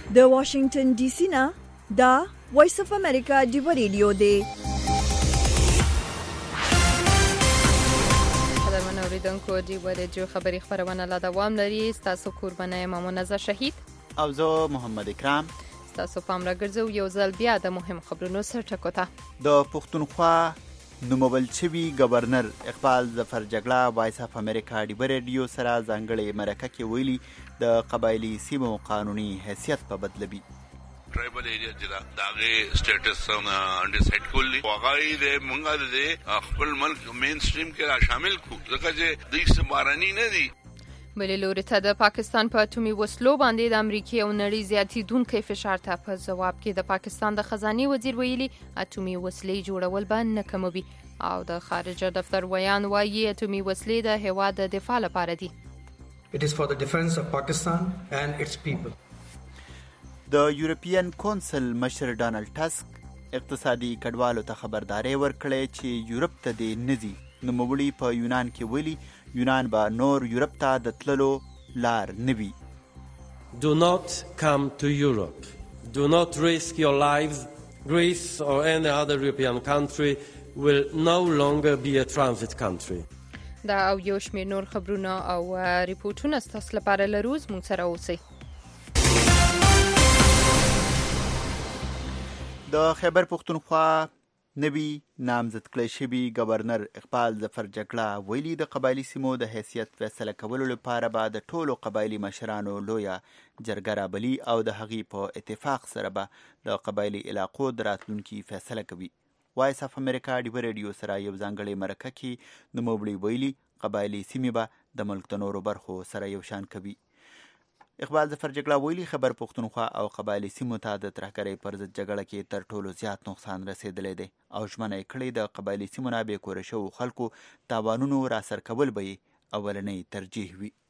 د واشنگټن ډي سي نه دا وایس اف امریکا دی ریډیو دی. قدرمن اوریدونکو دی ریډیو خبری خبرونه لا دوام لري. تاسو قربانه مامونزه شهید او زه محمد اکرام. تاسو پام راګرځو یو ځل بیا د مهم خبرونو سرټکو ته. د پښتونخوا نومول شوي گورنر اقبال ظفر جګړه وایس اف امریکا دی ریډیو سره ځانګړې مرکه کې ویلي د قبایلی سیمو قانوني حیثیت په بدلوي. ټرایبل ایریا چې دا دغه سټیټس انډیسایډ کولې واغای د مونږه د خپل ملک مین سټریم کې را شامل کو ځکه چې د سمارانی نه دي. بلې لوري ته د پاکستان په اټومي وسلو باندې د امریکای او نړۍ زیاتېدونکي فشار ته په ځواب کې د پاکستان د خزانه وزیر ویلي اټومي وسلې جوړول به نه کموي او د خارجه دفتر ویان وایي اټومي وسلې د هیواد د دفاع لپاره دي. It is for the defense of Pakistan and its people. د یورپین کونسل مشر ډانلډ ټسک اقتصادي کډوالو ته خبرداري ورکړې چې یورپ ته دې نزي. نوموړي په یونان کې ویلي یونان به نور یورپ ته د تللو لار نه وي. Do not come to Europe. Do not risk your lives. Greece or any other European country will no longer be a transit country. دا او یو شمېر نور خبرونه او ریپورتونه ستاسو لپاره لرو. موږ سره اوسئ. د خیبر پښتونخوا نوی نامزد کړی شوي گورنر اقبال ظفر جګړه ویلي د قبایلی سیمو د حیثیت فیصله کولو لپاره به د ټولو قبایلی مشرانو لویه جرګه رابلي او د هغې په اتفاق سره به د قبایلی علاقو د راتلونکي فیصله کوي. وایس اف امریکا دی ریډیو سره یو ځانګړې مرکه کې نوموړي ویلي قبایلی سیمې به د ملک د نورو برخو سره یو شان کوي. اقبال ظفر جګړه ویلي خیبر پښتونخوا او قبایلی سیمو ته د ترهګرۍ پر ضد جګړه کې تر ټولو زیات نقصان رسېدلی دی او ژمنه یې کړې د قبایلی سیمو نه بې کوره شوو خلکو تاوانونو راسر کول به یې اولنۍ ترجیح وي.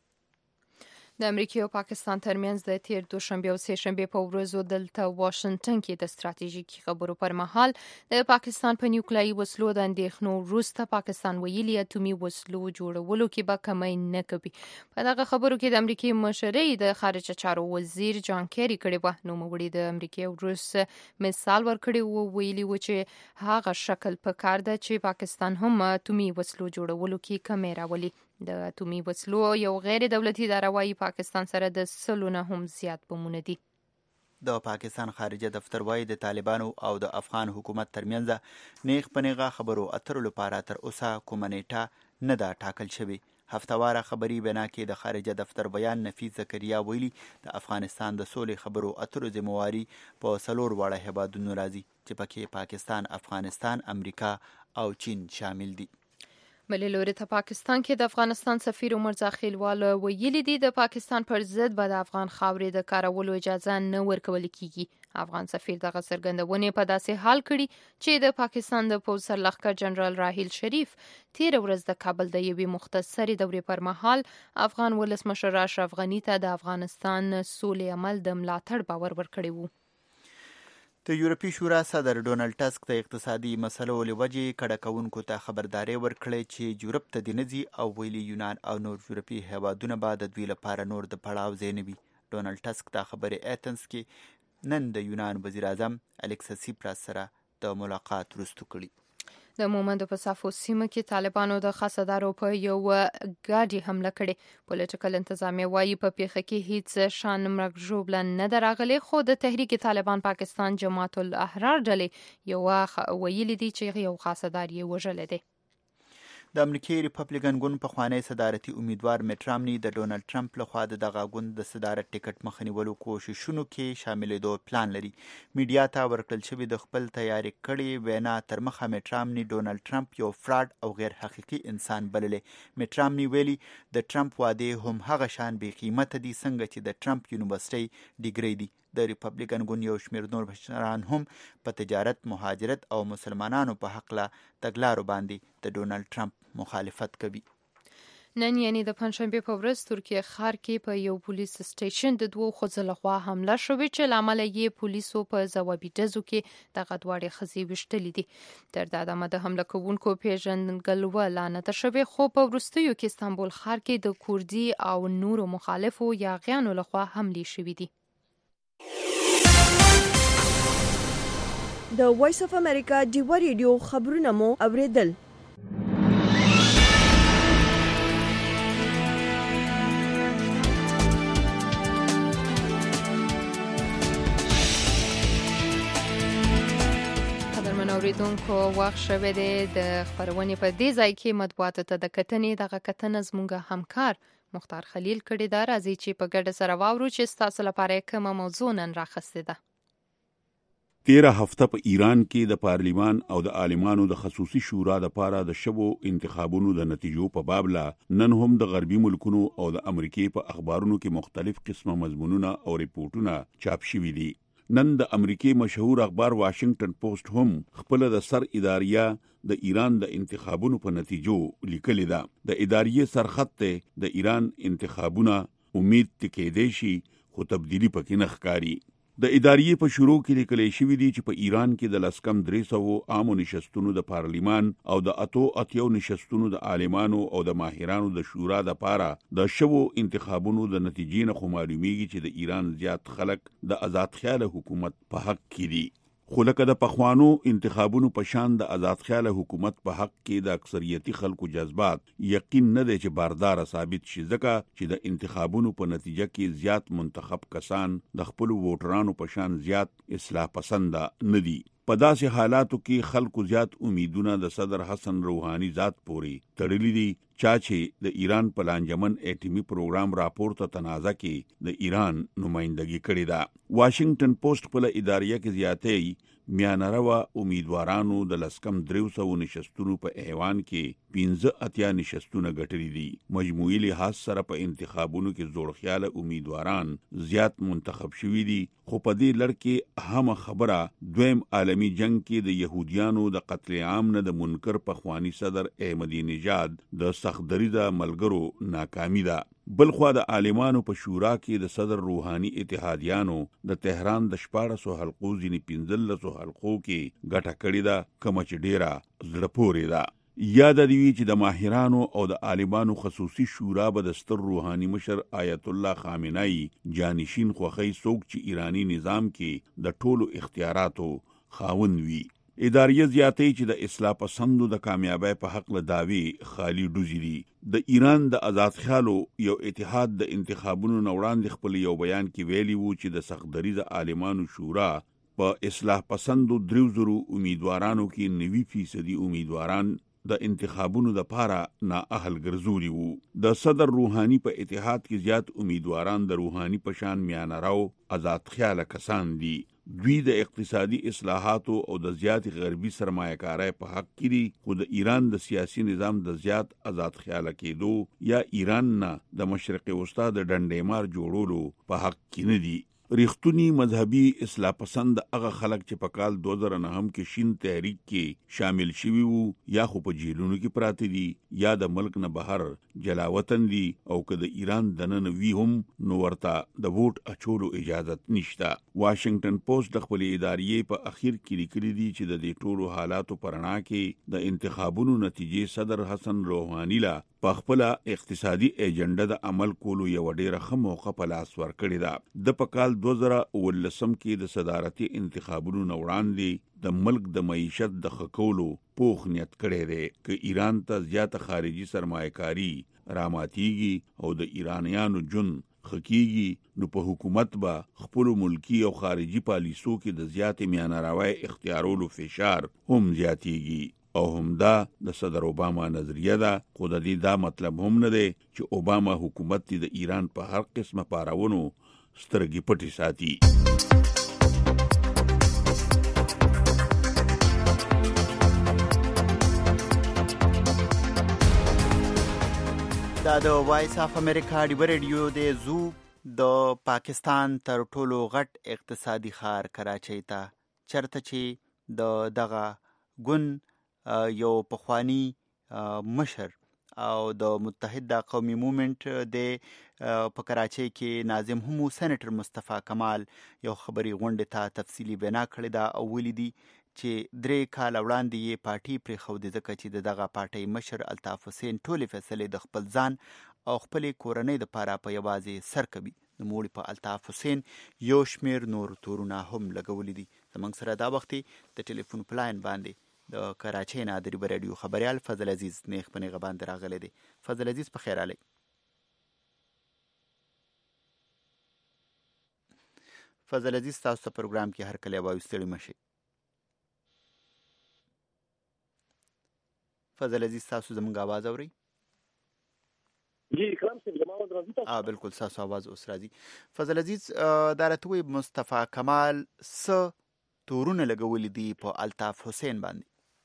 د امریکا او پاکستان ترمنځ د تیر دوشنبه او سه شنبه په ورځو دلته واشنگټن کې د ستراتیژیکي خبرو پر مهال د پاکستان په نیوکلیایي وسلو د اندېښنو وروسته پاکستان ویلي اټومي وسلو جوړولو کې به کمی نه کوي. په دغه خبرو کې د امریکای مشرۍ د خارجه چارو وزیر جان کیری کړي و. نوموړي د امریکای او روس مثال ورکړی و ویلي و چې هغه شکل په کار ده چې پاکستان هم اټومي وسلو جوړولو کې کمی راولي. د اټومي وسلو یو غیر دولتي اداره وايي پاکستان سره د سلو نه هم زیات بمونه دي. د پاکستان خارجه دفتر وايي د طالبانو او د افغان حکومت ترمنځ نیغ په نیغه خبرو اترو لپاره تر اوسه کومه نیټه نه ده ټاکل شوې. هفتواره خبري بنا کې د خارجه دفتر بیان نفیس زکریا ویلي د افغانستان د سولې خبرو اترو ذمہواری په څلور واړه هیوادونو راځي چې پکې پاکستان، افغانستان، امریکا او چین شامل دي. بلې لوري ته پاکستان کې د افغانستان سفیر عمر زاخیلوال ویلي دي د پاکستان پر ضد به د افغان خاورې د کارولو اجازه نه ورکول کیږي. افغان سفیر دغه څرګندونې په داسې حال کړي چې د پاکستان د پوځ سرلښکر جنرال راحیل شریف تیر ورځ د کابل د یوې مختصرې دورې پر مهال افغان ولسمشر اشرف غني ته د افغانستان سولې عمل د ملاتړ باور ورکړی وو. د یورپي شورا صدر ډونلډ ټسک د اقتصادي مسلو لوجې کډه کوونکو ته خبرداري ورکړې چې یورپ ته دې نه ځي او ویلي یونان او نور یورپي هیوادونه به د دوی لپاره نور د پړاو ځای نه وي. ډونلډ ټسک دا خبرې ایتنز کې نن د یونان وزیر اعظم الیکسس سیپراس سره د ملاقات وروسته کړي. د مومندو په صافو سیمه کې طالبانو د خاصدارو په یو ګاډي حمله کړې. پولیټیکل انتظامیه وايي په پیښه کې هیڅ شان مرګ ژوبله نه ده راغلې، خو د تحریک طالبان پاکستان جماعت الاحرار ډلې یو ویلي دي چې یو خاصدار یې وژلی دی. د امریکای ریپبلیکن ګوند پخوانی صدارتي امیدوار میټ رامني د ډونلډ ټرمپ لخوا د دغه ګوند د صدارت ټیکټ مخه نیولو کوششونو کې شاملېدو پلان لري. میډیا ته ورکړل شوي د خپل تیاری کړي وینا تر مخه میټ رامني ډونلډ ټرمپ یو فراډ او غیر حقیقي انسان بللی. میټ رامني ویلي د ټرمپ وعدې هم هغه شان بې قیمته دي څنګه چې د ټرمپ یونیورسټۍ ډیګري دي. د ریپبلیکن ګوند یو شمېر نور مشران هم په تجارت، مهاجرت او مسلمانانو په حقله تګلارو باندې د ډونلډ ټرمپ مخالفت کوي. نن یعنی د پنځشنبه په ورځ ترکیه ښار کې په یو پولیس سټیشن د دوو ښځو لخوا حمله شوې چې له امله یې پولیسو په ځوابي ډزو کې دغه دواړې ښځې ویشتلې دي. تر دا دمه د حمله کوونکو پیژندګلوه لعنته شوې، خو په وروستیو کې استانبول ښار کې د کوردي او نورو مخالفو یاغیانو لخوا حملې شوې دي. د وایس اف امریکا ډیوا ریډیو خبرونه مو اوریدل. اوریدونکو وخت شوه دی د خبرونې په دې ځای کې مطبوعاتو ته د کتنې دغه کتنه زموږ همکار مختار خلیل کړې ده. راځي چې په ګډه سره واورو چې ستاسو لپاره کومه موضوع نن راخستې ده. تیره هفته په ایران کې د پارلیمان او د عالمانو د خصوصي شورا د پاره د شوو انتخابونو د نتیجو په باب لا نن هم د غربي ملکونو او د امریکای په اخبارونو کې مختلف قسمه مضمونونه او ریپورتونه چاپ شوي دي. نن د امریکای مشهور اخبار واشنگټن پوسټ هم خپل د سر اداریه د ایران د انتخابونو په نتیجو لیکلی ده. د اداریه سرخط ته د ایران انتخابونه امید تکیدې شي خو تبدیلی پکې نه ښکاري. د اداریه په شروع کې لیکل شوی دی چې په ایران کې د لسکم درې سوه عامو نشستونو د پارلیمان او د اتو اتیو نشستونو د عالمانو او د ماهرانو د شورا د پاره د شوو انتخابونو د نتیجې نه خو معلومیږي چې د ایران زیات خلک د آزاد خیاله حکومت په حق کې دي. خو لکه د پخوانو انتخابونو په شان د آزاد خیاله حکومت په حق کې د اکثریتي خلکو جذبات یقین نه دی چې باردار ثابت شي، ځکه چې د انتخابونو په نتیجه کې زیات منتخب کسان د خپل ووټرانو په شان زیات اصلاح پسند نه دي. په داسې حالاتو کې خلکو زیات امیدونه د صدر حسن روحانی ذات پورې تړلي دي، چا چې د ایران په لانجمن اټومي پروګرام راپور ته تنازع کې د ایران نمائندګي کړې ده. واشنگټن پوسټ په اداریه کې زیاتې میانروا امیدوارانو د لسکم درې سوه نشستونو په ایوان کې پنځه اتیا نشستونه ګټلي دي. مجموعي لحاظ سره په انتخابونو کې زوړ خیاله امیدواران زیات منتخب شوي دي. خو په دې لړ کې هم خبره دویم عالمی جنگ کې د يهوديانو د قتل عام نه د منکر پخوانی صدر احمدی نژاد د سختدریزه ملګرو ناکامی ده. بلخوا د عالمانو په شورا کې د صدر روحانی اتحادیانو د تهران د شپاړسو حلقو ځینې پنځلسو حلقو کې ګټه کړې ده، کومه چې ډیره زړه پورې ده. یاد دی چې د ماهرانو او د عالمانو خصوصي شورا به د ستر روحانی مشر آیت الله خامنه‌ای جانشین خوخی څوک چې ایرانی نظام کې د ټولو اختیاراتو خاوند وي. اداریه زیاتې چې د اصلاح پسندو د کامیابی په حق له داوی خالی ډوزي دي. د ایران د آزاد خیالو یو اتحاد د انتخابونو نه وړاندې خپل یو بیان کې ویلي وو چې د سختدریزه عالمانو شورا په اصلاح پسندو درې زرو امیدوارانو کې نوي فیصدي امیدواران د انتخابونو د پاره نا اهل ګرځولي وو. د صدر روحانی په اتحاد کې زیات امیدواران د روحانی په شان میانراو آزاد خیاله کسان دي. دوی د اقتصادي اصلاحاتو او د زیات غربي سرمایه‌کارۍ په حق کې دي، خو د ایران د سیاسي نظام د زیات آزاد خیاله کېدو یا ایران نه د مشرق وسطا د ډنډېمار جوړولو په حق کې نه دي. ریښتونی مذهبي اصلاح پسند هغه خلک چې په کال دو زره نه هم کې شین تحریک کې شامل شوي وو یا خو په جیلونو کې پراته دي یا د ملک نه بهر جلاوطن دي، او که د ایران دننه وی هم نو ورته د ووټ اچولو اجازت نشته. واشنگټن پوسټ د خپل اداریې په اخیر کې لیکلي دي چې د دې ټولو حالاتو په رڼا کې د انتخابونو نتیجې صدر حسن روحانی لا په خپل اقتصادي ایجنډا د عمل کولو یو ډیره ښه موقع په لاس ورکړې ده. د په کال دو زره اوولسم کې د صدارتي انتخابونو نه وړاندې د ملک د معیشت د ښه کولو پوخ نیت کړی دی که ایران ته زیاته خارجي سرمایه‌کاري راماتیږي او د ایرانیانو جون خکیږي نو په حکومت به خپل ملکی او خارجي پالیسو کې د زیات میانراوی اختیارولو فشار هم زیاتیږي. او هم دا د صدر اوباما نظریه ده، خو د دې دا مطلب هم نه دی چې اوباما حکومت د ایران په هر قسمه پاراونو سترګې پټې ساتي. دا د وایس اف امریکا ډیو ریډیو دی. زو د پاکستان تر ټولو غټ اقتصادي ښار کراچۍ ته چرته چې د دغه ګوند یو پخوانی مشر او د متحده قومي موومنټ د په کراچۍ کې ناظم هم سېنیټر مصطفی کمال یو خبري غونډه ته تفصیلی بنا کړی دا او ویلي دي چې درې کال وړاندې یې پارټي پرې خودي ځکه چې دغه پارټي مشر الطاف حسین ټولې فیصلې د خپل ځان او خپل کورنۍ د پاره په یوازې سر کوي. د موړي په الطاف حسین یو شمیر نور تورونه هم لګولې دي. زموږ سره دا وختي د ټلیفون پلاین باندې د کراچۍ نه د ریبر رادیو خبريال فضل عزیز نیغ په نیغه باندې راغلی دی. فضل عزیز په خیر علي. فضل عزیز تاسو ته پروګرام کې هر کله وایو ستړي مشي. فضل عزیز تاسو زموږ आवाज اورئ؟ جی اکرام صاحب زما आवाज راځي تاسو؟ اه بالکل تاسو आवाज اوس راځي. فضل عزیز دا راته وایي مصطفی کمال څه تورونه لګولي دي په الطاف حسین باندې؟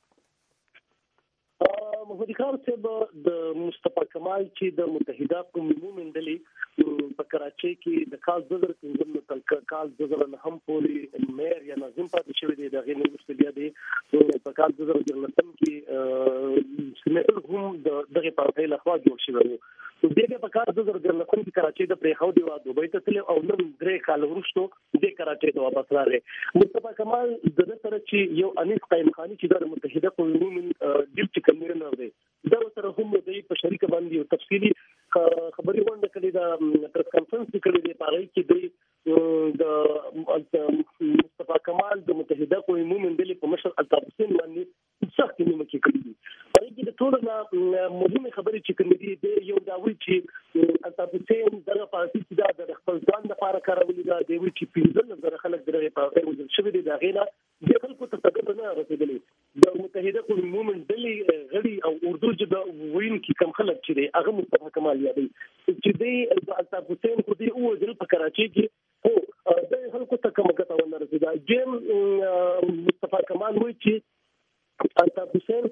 محمد اکرام صاحب د مصطفی کمال چې د متحده قومونو مندلې په کراچۍ کې د کال دوه زره پنځم تل کال دوه زره نهم پورې مېر یا ناظم پاتې شوی دی. د غیر نوښت بیا دی په کال دوه زره نهم کې سمېل هم د دغه پارټۍ لخوا جوړ شوی دی. دغه په کال دوه زره نهم کې کراچۍ د پریخو دی او دوبۍ ته تل او نن درې کال وروسته د کراچۍ ته واپس راغی. مصطفی کمال د سره چې یو انیس قائم خانی چې د متحده قومونو ډیپټي کمشنر دی دا سره هم د په شریک باندې یو تفصیلی خبري ونده کړي دا پریس کانفرنس کړي دی په اړه کې د مصطفی کمال د متحده قومونو مندلې په مشر الطاف حسین باندې سخت نیمه کې کړي دي. په اړه کې د ټول نه مهمه خبرې چې کوي دی یو دا وی چې الطاف حسین دغه پارټي چې دا د خپل ځان لپاره کارولې دا دی وی چې پنځه زره خلک دغه پارټي وزل شوی دی دا غینا د خلکو ته څنګه نه رسیدلی. د متحده قومونو مندلې غړي او اردو ژبه وین کې کم خلک چې دی هغه مصطفی کمال یادوي چې دی د الطاف حسین خو دی او ځل په کراچۍ کې او د خلکو ته کومه ګټه ونه رسیدا. جیم مصطفی کمال وایي چې الطاف حسین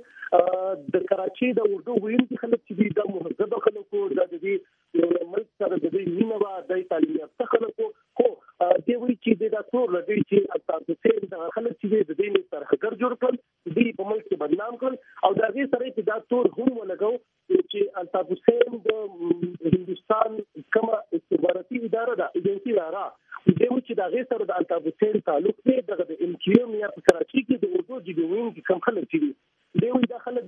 د کراچۍ د اردو وین کې خلک چې دی د مهذب خلکو د دې ملک سره د دې نیمه وا د تعلیم یافته خلکو خو دی وایي چې د ټول لدی چې الطاف حسین د خلک چې د دې سرخګر جوړ کړ دی په ملک کې بدنام کړ او دا غي سره چې دا تور هم ولګاو چې الطاف حسین د هندستان کومه استخباراتي اداره ده ایجنسی اداره دی چې دا غي سره د الطاف حسین تعلق دی دغه د ام کیو ام یا په کراچۍ کې د اردو ژبې وین کې کم خلک دي دی وی دا خلک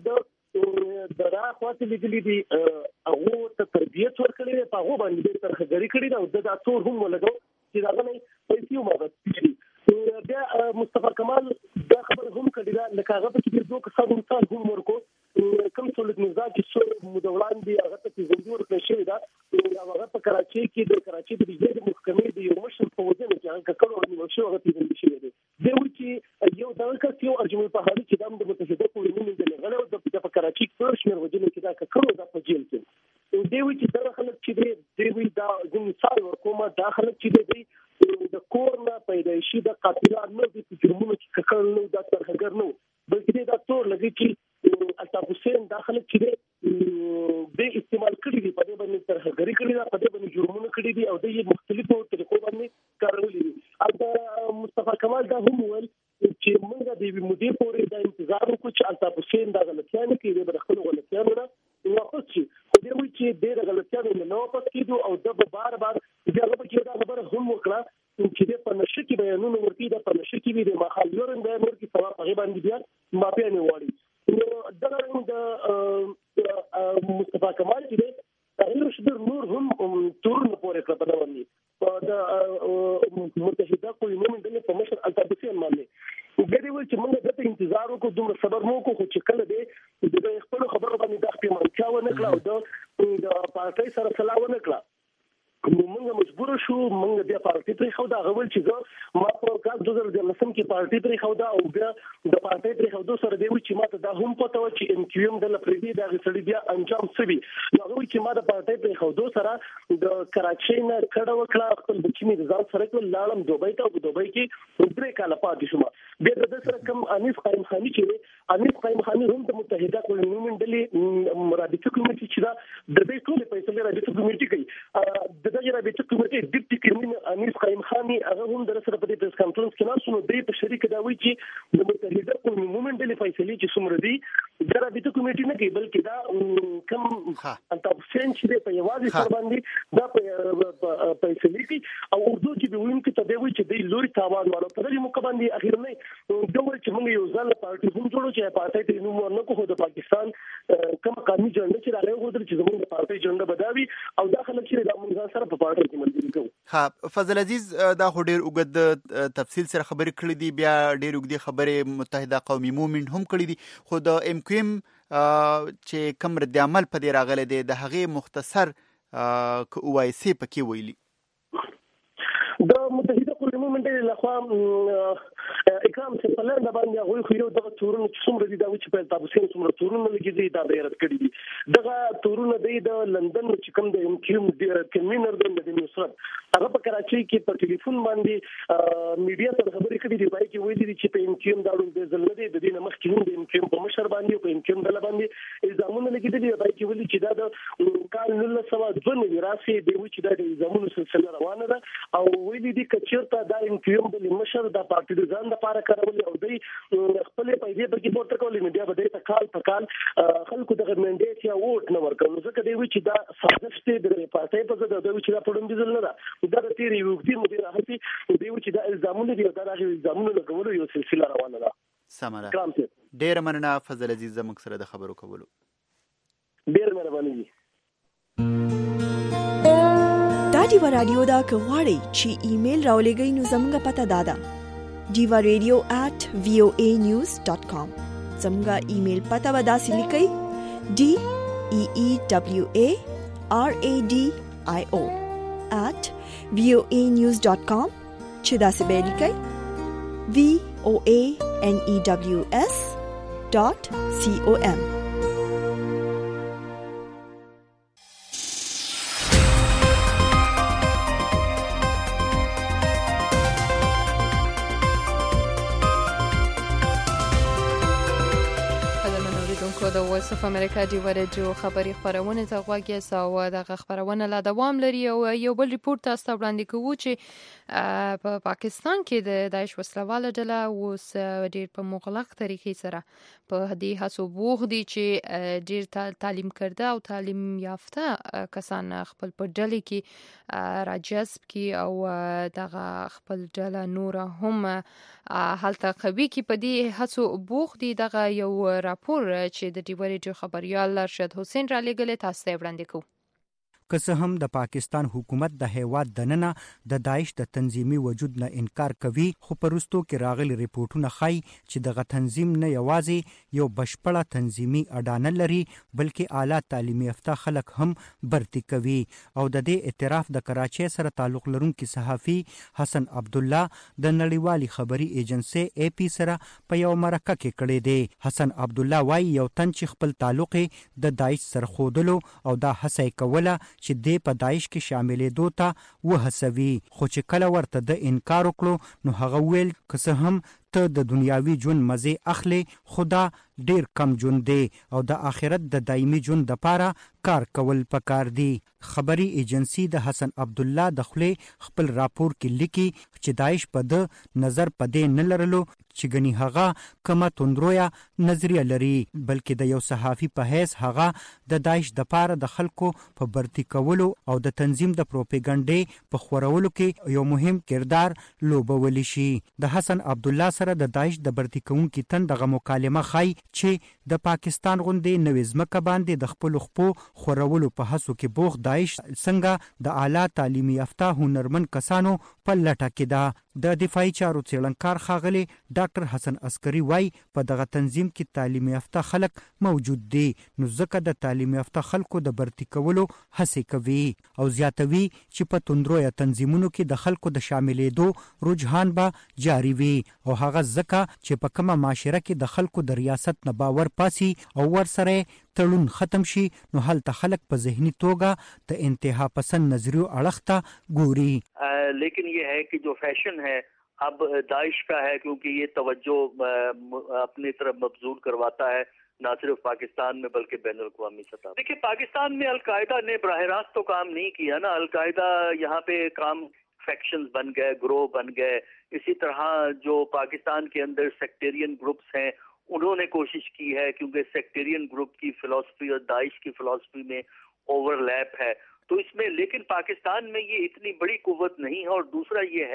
د درا خواته لګلي دي هغه ته تربیت ورکړي په هغه باندې ترخګری کړي او د دا تور هم ولګاو چې دا غني پیسې ومغه بیا مصطفی کمال دا خبر هم کړی دا لکه هغه په کې دوه کسان مثال هم ورکو کوم څولت نزاع چې څو مدولان دي هغه ته زندور کړی شوی دا هغه په کراچۍ کې د کراچۍ د بجلی محکمې د یو مشر په وجه کې هغه کړو نو شو هغه پیژندل شوی دی. دی چې یو دا کس یو ارجمل په حالت چې د متحده قومونو د غلو د په کراچۍ کې شمیر وجه کې دا کړو د په جیل کې دی چې دا خلک چې دی دی دا د مثال ورکومه دا خلک چې دی د کورنا پیدایشي د قاتلان نه دي چې جرمونه کې کړل نو دا ترهګر نو بلکې دا تور لګي چې الطاف حسین داخله چې د استعمال کړی دی په دې باندې ترهګری کړی دا په دې باندې جرمونه کړی دي او د مختلفو طریقو باندې کارولي دي. او مصطفی کمال دا هم ویل چې موږ د دې مودې پورې د انتظار وکړو چې الطاف حسین دا غلطیان کوي د خپل غلطیان نه واپس شي خو دې وایي چې د غلطیانو نه واپس کیدو او د بار بار بیا هغه کې دا خبره هم وکړه چې د پنځه کې بیانونه ورته د پنځه کې د مخالورن د ورته سبب هغه باندې بیا مافیا نه وړي. نو دا د مصطفی کمال چې د هغه شدر نور هم تور نه پورې کړ په باندې په د متحده قومونو د په مشر الطاف حسین باندې وګړي ول چې موږ د انتظار وکړو دومره صبر مو کو چې کله دې د خپل خبرو باندې د خپل منځ و نه کړو د پارټي سره سلام نه کړو موږ مجبور شو موږ بیا پارټي پرې خو دا غوول چې ما په کال دوه زره نهم کې پارټي پرې خو دا او بیا د پارټي پرې خو دوه سره دی چې ما ته دا هم پته و چې ام کیو ام د لپاره دا غسړي بیا انجام سوي نو غوي چې ما د پارټي پرې خو دوه سره د کراچۍ نه کډه وکړه خپل بچی می ځان سره کول لاړم دوبۍ ته او دوبۍ کې درې کاله پاتې شوم بیا د سره کوم انیس قائم خانی چې انیس قائم خانی هم د متحده قومونو مندلې مرابطه کمیټه چې دا د دې ټول پیسې رابطه کمیټه کوي د رابطه کمیټې ډیپټي کمیټ انیس قائم خانی هغه هم در سره په دې پریس کانفرنس کې ناسو نو دې په شریک دا وایي چې د متحده قومونو مندلې فیصله چې څومره دي د رابطه کمیټې نه کوي بلکې دا کم الطاف حسین چې په یوازې سر باندې دا په فیصله کوي او اردو چې به وینم کې ته وایي چې د لوري تاوان والو په دې موقع باندې اخر نه دا وایي چې موږ یو ځل پارټي هم جوړو چې پارټي ته نو ورنه کوو د پاکستان کوم قانوني جنډه چې راغلی و چې زموږ د پارټي جنډه بداوي او داخله چې د موږ سره دواړه په بارډر کې ملګري کوو. ها فضل عزیز دا خو ډېر اوږد تفصیل سره خبرې کړې دي، بیا ډېر اوږدې خبرې متحده قومي مومنټ هم کړې دي، خو د ام کیو ام چې کوم رد عمل په دې راغلی دی د هغې مختصر که اوایسي پکې ویلي. د متحده قومي مومنټ لخوا اکرام چې په لنډه باندې هغوی خو یو دغه تورونه چې څومره دي دا چې په تابوسین څومره تورونه لګېدي دا به یې رد کړي دي. دغه تورونه دی د لندن چې کوم د ام کیو ام کنوینر دی ندیم نصرت هغه په کراچۍ کې په ټلیفون باندې میډیا ته خبرې کړې دي، پای کې ویلي دي چې په ام کیو ام دا ډول د ځل نه دی، د دې نه مخکې هم د ام کیو ام په مشر باندې په ام کیو ام ډله باندې الزامونه لګېدلي دي. پای کې ویلي چې دا د کال نولس سوه دوه نوي راسې دی چې دا د الزامونو سلسله روانه ده، او ویلي دي که چېرته دا ام کیو ام بلې مشر دا پارټي د ځان دپاره کارولې او دوی خپلې پیسې پکې پورته کولې، نو بیا به دوی ته کال په کال خلکو دغه منډیټ یا ووټ نه ورکوي. نو ځکه دوی وایي چې دا سازش دی د پارټۍ په ضد، دوی وایي چې دا په لومړي ځل نه ده، دا د تېرې یوې اوږدې مودې راهیسې دوی وایي چې دا الزامونه دي او دا د هغې الزامونو لګولو یو سلسله روانه ده. سمه ده، ډېره مننه فضل عزیز زموږ سره د خبرو کولو. ډېره مهرباني دي. دا ډیوا رادیو دا که غواړئ چې ایمیل راولېږئ نو زموږ پته دا ده ډیوا ریډیو ایٹ وی او ای نیوز ډاٹ کام. زموږ ایمیل پته به داسې لیکئ ډي ای ای ډبلیو ای آر ای ډي آی او ایٹ وی او ای نیوز ډاٹ کام چې داسې به لیکئ وی او ای ان ای ډبلیو اس ډاٹ سی او ام. د وایس اف امریکا ډیوا رادیو خبري خبرونه ته غوږ یاست او دغه خبرونه لا دوام لري. او یو بل ریپورت تاسو ته وړاندې کوو چې په پاکستان کې د داعش وسلواله ډله اوس ډېر په مغلق طریقې سره په دې هڅو بوخت دي چې ډېر تعلیم کرده او تعلیم یافته کسان خپل په ډلې کې راجذب کړي او دغه خپل ډله نور هم هلته قوي کړي. په دې هڅو بوخت دي. دغه یو راپور چې د ډیوا رادیو خبريال ارشد حسین را لګلې تاسو ته وړاندې کوو. که څه هم د پاکستان حکومت د هیواد دننه د داعش د تنظیمي وجود نه انکار کوي، خو پرستو کې راغلي ریپورتونه ښایي چې دغه تنظیم نه یوازې یو بشپړه تنظیمي اډانه لري بلکې اعلی تعلیمي یافته خلک هم برتی کوي. او د دې اعتراف د کراچۍ سره تعلق لرونکي صحافي حسن عبدالله د نړیوالي خبري ایجنسي اے پی سره په یو مرکه کې کړی دی. حسن عبدالله وایي یو تن چې خپل تعلق د داعش سره خودلو او دا هڅه کوله چې د په داعش کې شاملېدو ته وهڅوي، خو چې کله ورته د انکار وکړو نو هغه ویل که څه هم ته د دنیاوي ژوند مزه اخلي خدا ډیر کم ژوند دی او د آخرت د دایمي ژوند لپاره کار کول پکار دی. خبري ایجنسی د حسن عبدالله د خپل خپل راپور کې لیکي چې داعش په د نظر پدې نه لرلو چې غني هغه کما توندرویا نظریه لري، بلکې د یو صحافي په حیث هغه د داعش د پاره د خلکو په برتی کولو او د تنظیم د پروپاګاندا په خورولو کې یو مهم کردار لوبول شي. د حسن عبدالله سره د داعش د برتی کوونکي تن دغه مکالمه خای چې د پاکستان غوندې نوې ځمکه باندې د خپل خپو خورولو په هڅو کې بوخ داعش څنګه د اعلی تعلیمي یافته هنرمن کسانو په لټه کې ده. د دفاعي چارو څېړنکار ښاغلی ډاکټر حسن عسکري وای په دغه تنظیم کې تعلیم یافته خلک موجود دي، نو ځکه د تعلیم یافته خلکو د برتی کولو هڅې کوي او زیاتوي چې په توندرویا تنظیمونو کې د خلکو د شاملېدو رجحان به جاری وي او هغه ځکه چې په کومه معاشره کې د خلکو د ریاست نه باور پاسي او ورسره تړون ختم شي نو هلته خلک په ذهني توګه د انتها پسند نظریو اړخ ته ګوري. لیکن یہ ہے کہ جو فیشن ہے اب داعش کا ہے کیونکہ یہ توجہ اپنی طرف مبذول کرواتا ہے نہ صرف پاکستان میں بلکہ بین الاقوامی سطح. دیکھیے پاکستان میں القاعدہ نے براہ راست تو کام نہیں کیا نا، القاعدہ یہاں پہ کام فیکشنز بن گئے، گروہ بن گئے. اسی طرح جو پاکستان کے اندر سیکٹیرین گروپس ہیں انہوں نے کوشش کی ہے کیونکہ سیکٹیرین گروپ کی فلسفی اور داعش کی فلسفی میں اوور لیپ ہے تو اس میں، لیکن پاکستان میں یہ اتنی بڑی قوت نہیں ہے. اور دوسرا یہ ہے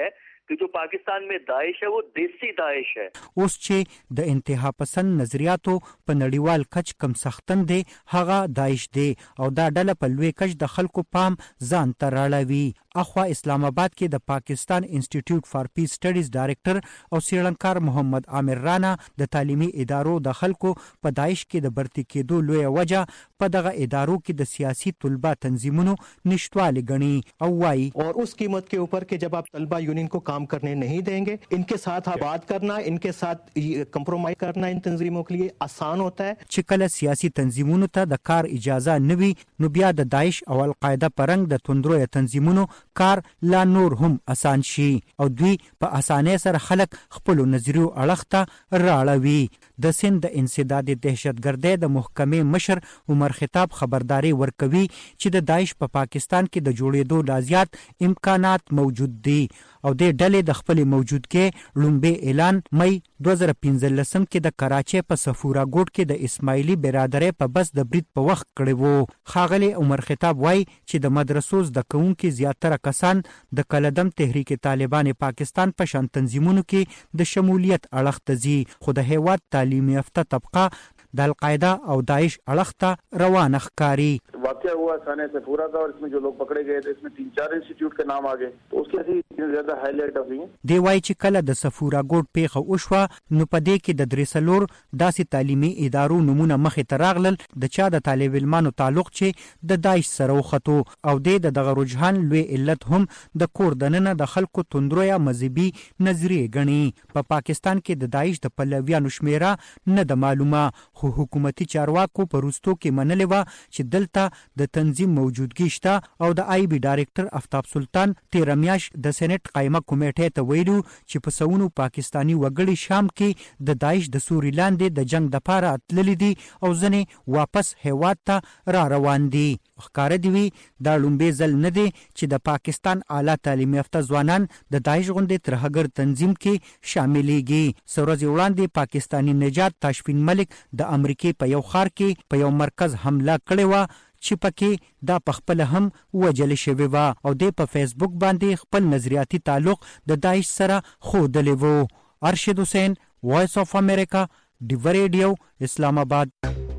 कि जो पाकिस्तान में दाइश है वो देसी दाइश है। اوس چې د انتها پسند نظریاتو په نړیوال کچ کم سختن دی هغه داعش دی او دا ډله په لوی کچ د خلکو پام ځان ته راړوي. اخوا اسلام آباد کې د پاکستان انسټیټیوټ فار پیس سټډیز ډایریکټر او سیړنکار محمد عامر رانا د تعلیمي ادارو د خلکو په داعش کې د برتی کېدو لوی وجه په دغه ادارو کې د سیاسي طلبه تنظیمونو نشټوالي غني او وايي और उस कीमत के ऊपर कि जब आप तलबा यूनियन को काम करने नहीं देंगे, इनके साथ बात करना, इनके साथ कंप्रोमाइज करना इन तंजीमों के लिए आसान होता है. چې کله سیاسي تنظیمونو ته د کار اجازه نوي نو بیا د داعش او القاعده پرنګ د توندروي تنظیمونو کار لا نور هم آسان شي او دوی په اسانه سره خلک خپل نظریو اړخته راړوي. د سند د انسداد دهشتګردۍ د محکمې مشر عمر خطاب خبرداري ورکوي چې د داعش په پا پاکستان کې د جوړېدو لا زیات امکانات موجود دي او د ډلې د خپل موجودګۍ لومبي اعلان مې دوه زره پنځلسم کې د کراچۍ په صفورا ګوټ کې د اسماعیلي برادرۍ په بس د برید په وخت کړی وو. ښاغلی عمر خطاب وایي چې د مدرسو زده کوونکي زیاتره کسان د کلدم تحریک طالبان پاکستان په شان تنظیمونو کې د شمولیت اړخ ته ځي خو د هیواد تعلیم یافته طبقه د القاعده او داعش اړخ ته روانه ښکاري. वाकया हुआ थाने से पूरा था और इसमें जो लोग पकड़े गए थे इसमें तीन चार इंस्टीट्यूट के नाम आ गए तो उसकी ऐसी इतनी ज्यादा हाईलाइट हुई है. دی وایي چې کله د صفورا ګوټ پیښه وشوه نو په دې کې د درې څلور داسې تعلیمي ادارو نمونه مخې ته راغلل د چا د طالب علمانو تعلق چې د داعش سره وختو او د دغه رجحان لوی علت هم د کور دننه د خلکو توندرویا مذهبي نظریې ګڼي. په پا پاکستان کې د داعش د پلویانو شمیره نه د معلومه خو حکومتي چارواکو په روستو کې منلې وه چې دلته د تنظیم موجودګي شته او د آی بي ډایریکټر افتاب سلطان تیره میاشت د سېنټ قایمه کمیټې ته ویلو چې په سونو پاکستانی وګړي شام کې د داعش د سوري لاندې د جنگ د پاره تللي دي او ځنې واپس هیواد ته را روان دي. ښکاره دی وي دا لومبي ځل نه دی چې د پاکستان اعلی تعلیم یافته ځوانان د داعش غوندې ترهګر تنظیم کې شاملېږي. څو ورځې وړاندې پاکستانی نجات تاشفین ملک د امریکې په یو ښار کې په یو مرکز حمله کړې وه چې پکې دا پخپل هم وجل شوی و او د په فیسبوک باندې خپل نظریاتي تعلق د داعش سره خودلی وو. ارشد حسین، وایس اف امریکا، ډیو ریډیو، اسلام آباد.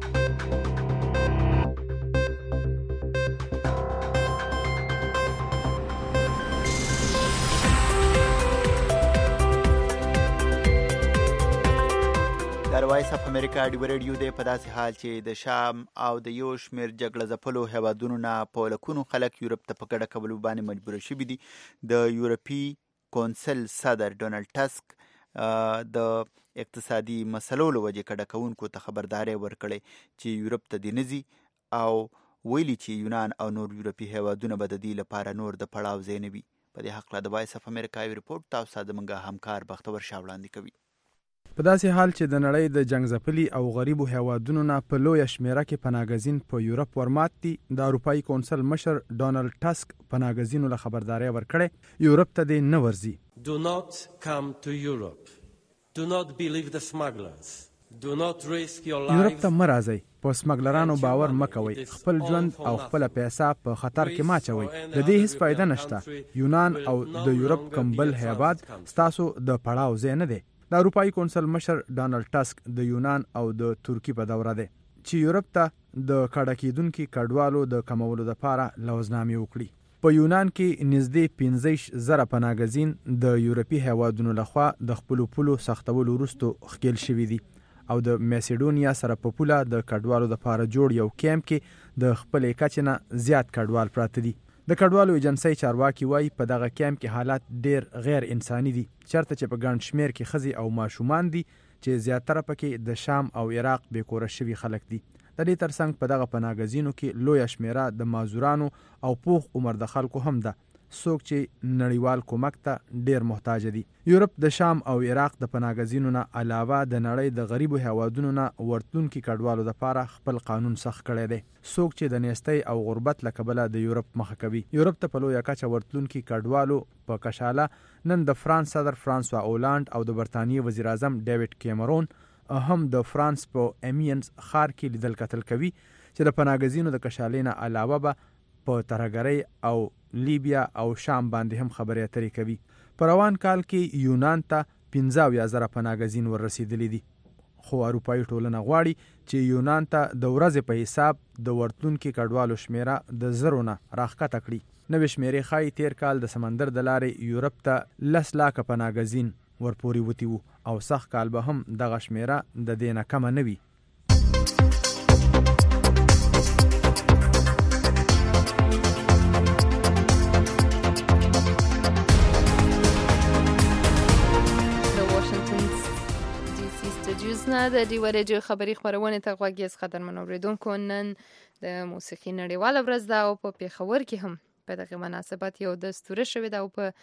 د وایس اف امریکا ډیو ریډیو د په داسې حال چې د شام او د یو شمېر جګړه ځپلو هیوادونو نه په لکونو خلک یورپ ته په ګډه کولو باندې مجبور شوي دي. د یورپي کونسل صدر ډونالډ ټسک د اقتصادي مسلو له وجې کډه کوونکو ته خبرداری ورکړی چې یورپ ته دې نه ځي او ویلي چې یونان او نور یورپي هیوادونه به د دې لپاره نور د پړاو ځای نه وي. په دې هکله د وایس اف امریکا یو رپورټ تاسو ته زموږ همکار بختور شاه وړاندې کوي. په داسې حال چې د نړۍ د جنگ ځپلي او غریبو هیوادونو نه په لویه شمیره کې پناهګزین په یورپ ورمات دي. د اروپایي کونسل مشر ډونالډ ټسک پناهګزینو له خبرداری ورکړې یورپ ته دې نه ورځي. Do not come to Europe. Do not believe the smugglers. Do not risk your lives. یورپ ته مه راځئ. په سمګلرانو باور مه کوئ. خپل ژوند او خپل پیسې په خطر کې مه اچوئ. د دې هیڅ فایده نشته. یونان او د یورپ کمبل هیواد ستاسو د پړاو ځای نه دی. د اروپایي کونسل مشر ډونالډ ټسک د یونان او د ترکی په دوره دی چې یورپ ته د کډه کېدونکي کډوالو د کمولو لپاره لوزنامې وکړي. په یونان کې نږدې پنځه زره پناهګزین د یورپي هیوادونو لخوا د خپلو پولو سختولو وروسته ښکېل شوي دي او د میسیډونیا سره په پوله د کډوالو لپاره جوړ یو کیمپ کې د خپلې کچې نه زیات کډوال پراته دي. د کډوالو ایجنسۍ چارواکي وایي په دغه کیمپ کې حالات ډیر غیر انساني دي چېرته چې په ګڼ شمېر کې ښځې او ماشومان دي چې زیاتره پکې د شام او عراق بېکوره شوي خلک دي. د دې ترڅنګ په دغه پناهګزینو کې لویه شمېره د معذورانو او پوخ عمر د خلکو هم ده څوک چې نړیوال کومک ته ډیر محتاج دي. یورپ د شام او عراق د پناهګزینو نه علاوه د نړۍ د غریبو هیوادونو نه ورتلونکي کډوالو لپاره خپل قانون سخت کړی دی څوک چې د نیستۍ او غربت له کبله د یورپ مخه کوي. یورپ ته په لویه کچه ورتلونکي کډوالو په کشاله نن د فرانس صدر فرانسوا اولانډ او د برطانیې وزیر اعظم ډیوډ کیمرون هم د فرانس په امیینز ښار کې لیدل کتل کوي چې د پناهګزینو د کشالې نه علاوه به په ترهګرۍ او لیبیا او شام باندې هم خبرې اترې کوي. په روان کال کې یونان ته پنځه اویا زره پناهګزین ورسېدلي دي، خو اروپایي ټولنه غواړي چې یونان ته د ورځې په حساب د ورتلونکي کډوالو شمیره د زرو نه راښکته کړي. نوې شمیرې ښایي تیر کال د سمندر د لارې یورپ ته لس لاکه پناهګزین ورپورې وتي وو او سخت کال به هم دغه شمیره د دې نه کمه نه وي. نه د ډیو رادیو خبري خبرونه ته غوږیز قدرمن اوریدونکو، نن د موسیقي نړیواله ورځ ده او په پیښور کې هم په دغه مناسبت یو دستور شوی ده او په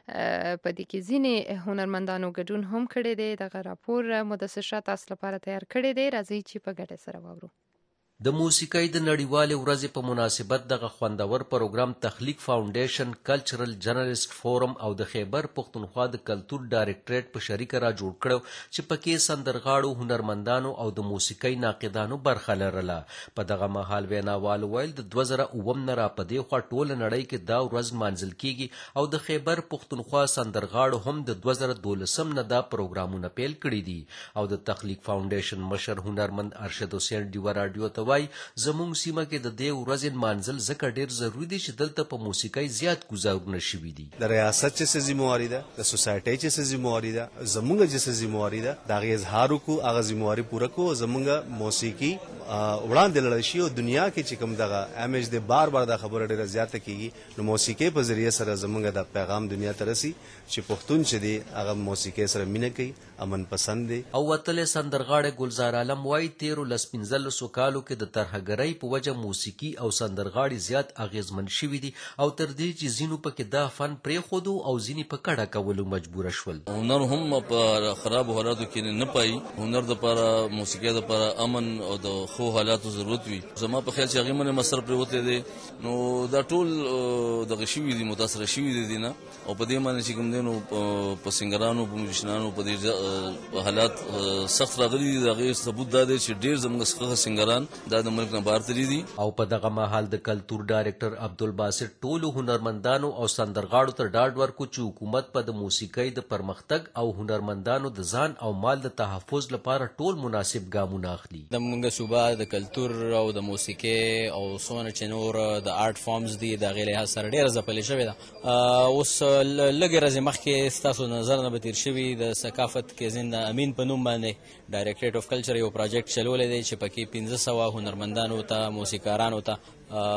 په دې کې ځینې هنرمندانو ګډون هم کړی دی. دغه راپور مدثر تاسو لپاره تیار کړی دی، راځئ چې په ګډه سره واورو. د موسیقۍ د نړیوالې ورځې په مناسبت دغه خوندور پروګرام تخلیق فاونډیشن، کلچرل جرنالست فورم او د خیبر پښتونخوا د کلتور ډایرکټریټ په شریکه را جوړ کړو چې پکې سندرغاړو، هنرمندانو او د موسیقۍ ناقدانو برخه لرله. په دغه مهال ویناوال ویل د دوه زره اووم نه را په دې خوا ټوله نړۍ کې دا ورځ نمانځل کیږي او د خیبر پښتونخوا سندرغاړو هم د دوه زره دولسم نه دا پروګرامونه پیل کړي دي. او د تخلیق فاونډیشن مشر هنرمند ارشد حسین ډیوه راډیو ته زمونږ سیمه کې د دې ورځې نمانځل ځکه ډیر ضروری دي چې دلته په موسیقۍ زیات گزارونه شوي دي. د ریاست چې ذمہواری ده، د سوسایټي چې ذمہواری ده، زمونږ چې ذمہواری ده، دا غي اظهار کو هغه ذمہواری پوره کو. زمونږ موسیقي وړاندې لړل شي او دنیا کې چې کوم دغه امیج د بار بار د خبره ډیره زیاته کیږي، نو موسیقي په ذریعہ سره زمونږ د پیغام دنیا ته رسي چې پښتون چې دی هغه موسیقي سره مینه کوي، امن پسند دی. او وتل سندرغاړي ګلزار عالم وای تیرو لس پنځل سوکالو کې د ترهګرۍ په وجه موسیقي او سندرغاړي زیات اغیزمن شوي دي او تر دې چې ځینو پکې دا فن پرېښودو او ځینې په کډه کولو مجبور شول. هنر هم په خراب حالاتو کې نه پای، هنر د لپاره، موسیقي د لپاره امن او د خو حالاتو ضرورت وي. زما په خیال چې هغه من مصر پرېوتل دي، نو دا ټول دغه شوي دي، متاثر شوي دي نه. او په دې باندې چې کوم دي نو په سنگرانو، په موزیشنانو په دې حالات سخت راغلي دي. دغه ثبوت دا دی چې ډیر زموږ څخه سنگران دا د ملک نه بهر تللي دي. او په دغه مهال د کلتور ډایرکټر عبدالباسط ټولو هنرمندانو او سندرغاړو ته ډاډ ورکړو چې حکومت په د موسیقۍ د پرمختګ او هنرمندانو د ځان او مال د تحفظ لپاره ټول مناسب ګامونه اخلي. د موږ صوبه د کلتور او د موسیقۍ او څونه چې نور د آرټ فارمز دي د غیر لحاظ سره ډیره ځپلې شوې ده. اوس لږ ورځې مخکې ستاسو نظر نه به تیر شوي د ثقافت کې زنده امین په نوم باندې ډایرکټریټ اف کلچر یو پروجیکټ چلولی دی چې پکې پنځه سوه هنرمندانو ته، موسیقارانو ته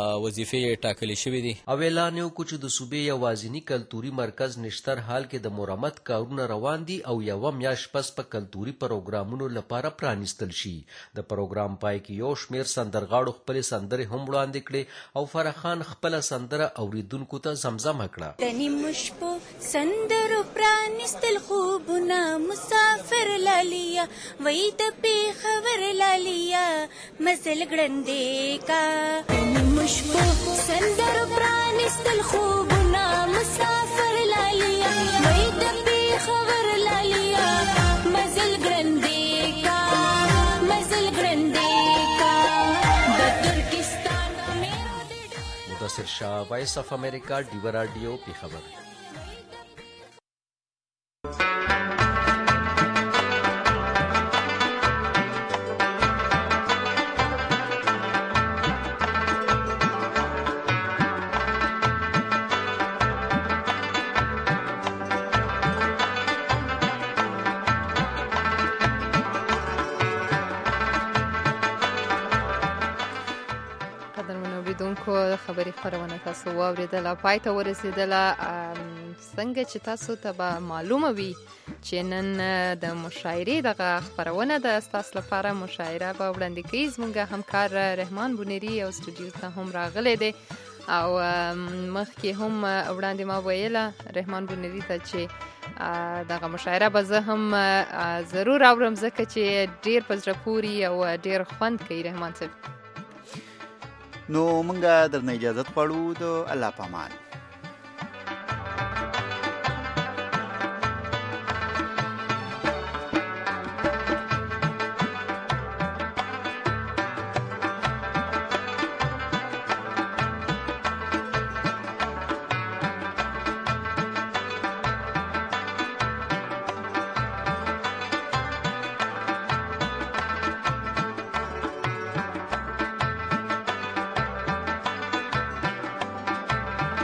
وظیفې ټاکلې شوې دي. او اعلان یې وکړو چې د صوبې یوازینی کلتوري مرکز نشتر حال کې د مرمت کارونه روان دي او یوه میاشت پس په کلتوري پروګرامونو لپاره پرانیستل شي. د پروګرام پای کې یو شمیر سندرغاړو خپلې سندرې هم وړاندې کړې او فرح خان خپله سندره اوریدونکو ته زمزمه کړه. د نیمو شپو سندرو پرانیستل خوبونه مسافر لالیا وای د پیښور لالیا مزل ګړندې کا. مشبو سندر پرانستل خوبنا مسافر لالیا وای د پیښور لالیا مزل ګرندې کا، مزل ګرندې کا د ترکستان میرا. مدثر شاه، وایس اف امریکا، ډیو راډیو، پیښور. خبري خبرونه تاسو واوریدله، پای ته ورسېدله. څنګه چې تاسو ته به معلومه وي چې نن د مشاعرې دغه خبرونه ده، ستاسو لپاره مشاعره به وړاندې کوي زموږ همکار رحمان بونیری او سټوډیو ته هم راغلی دی. او مخکې هم وړاندې ما ویله رحمان بونیری ته چې دغه مشاعره به زه هم ضرور اورم ځکه چې ډیر په زړه پورې او ډیر خوند کوي. رحمان صاحب، نو مونږه درنه اجازت غواړو. د الله پامان.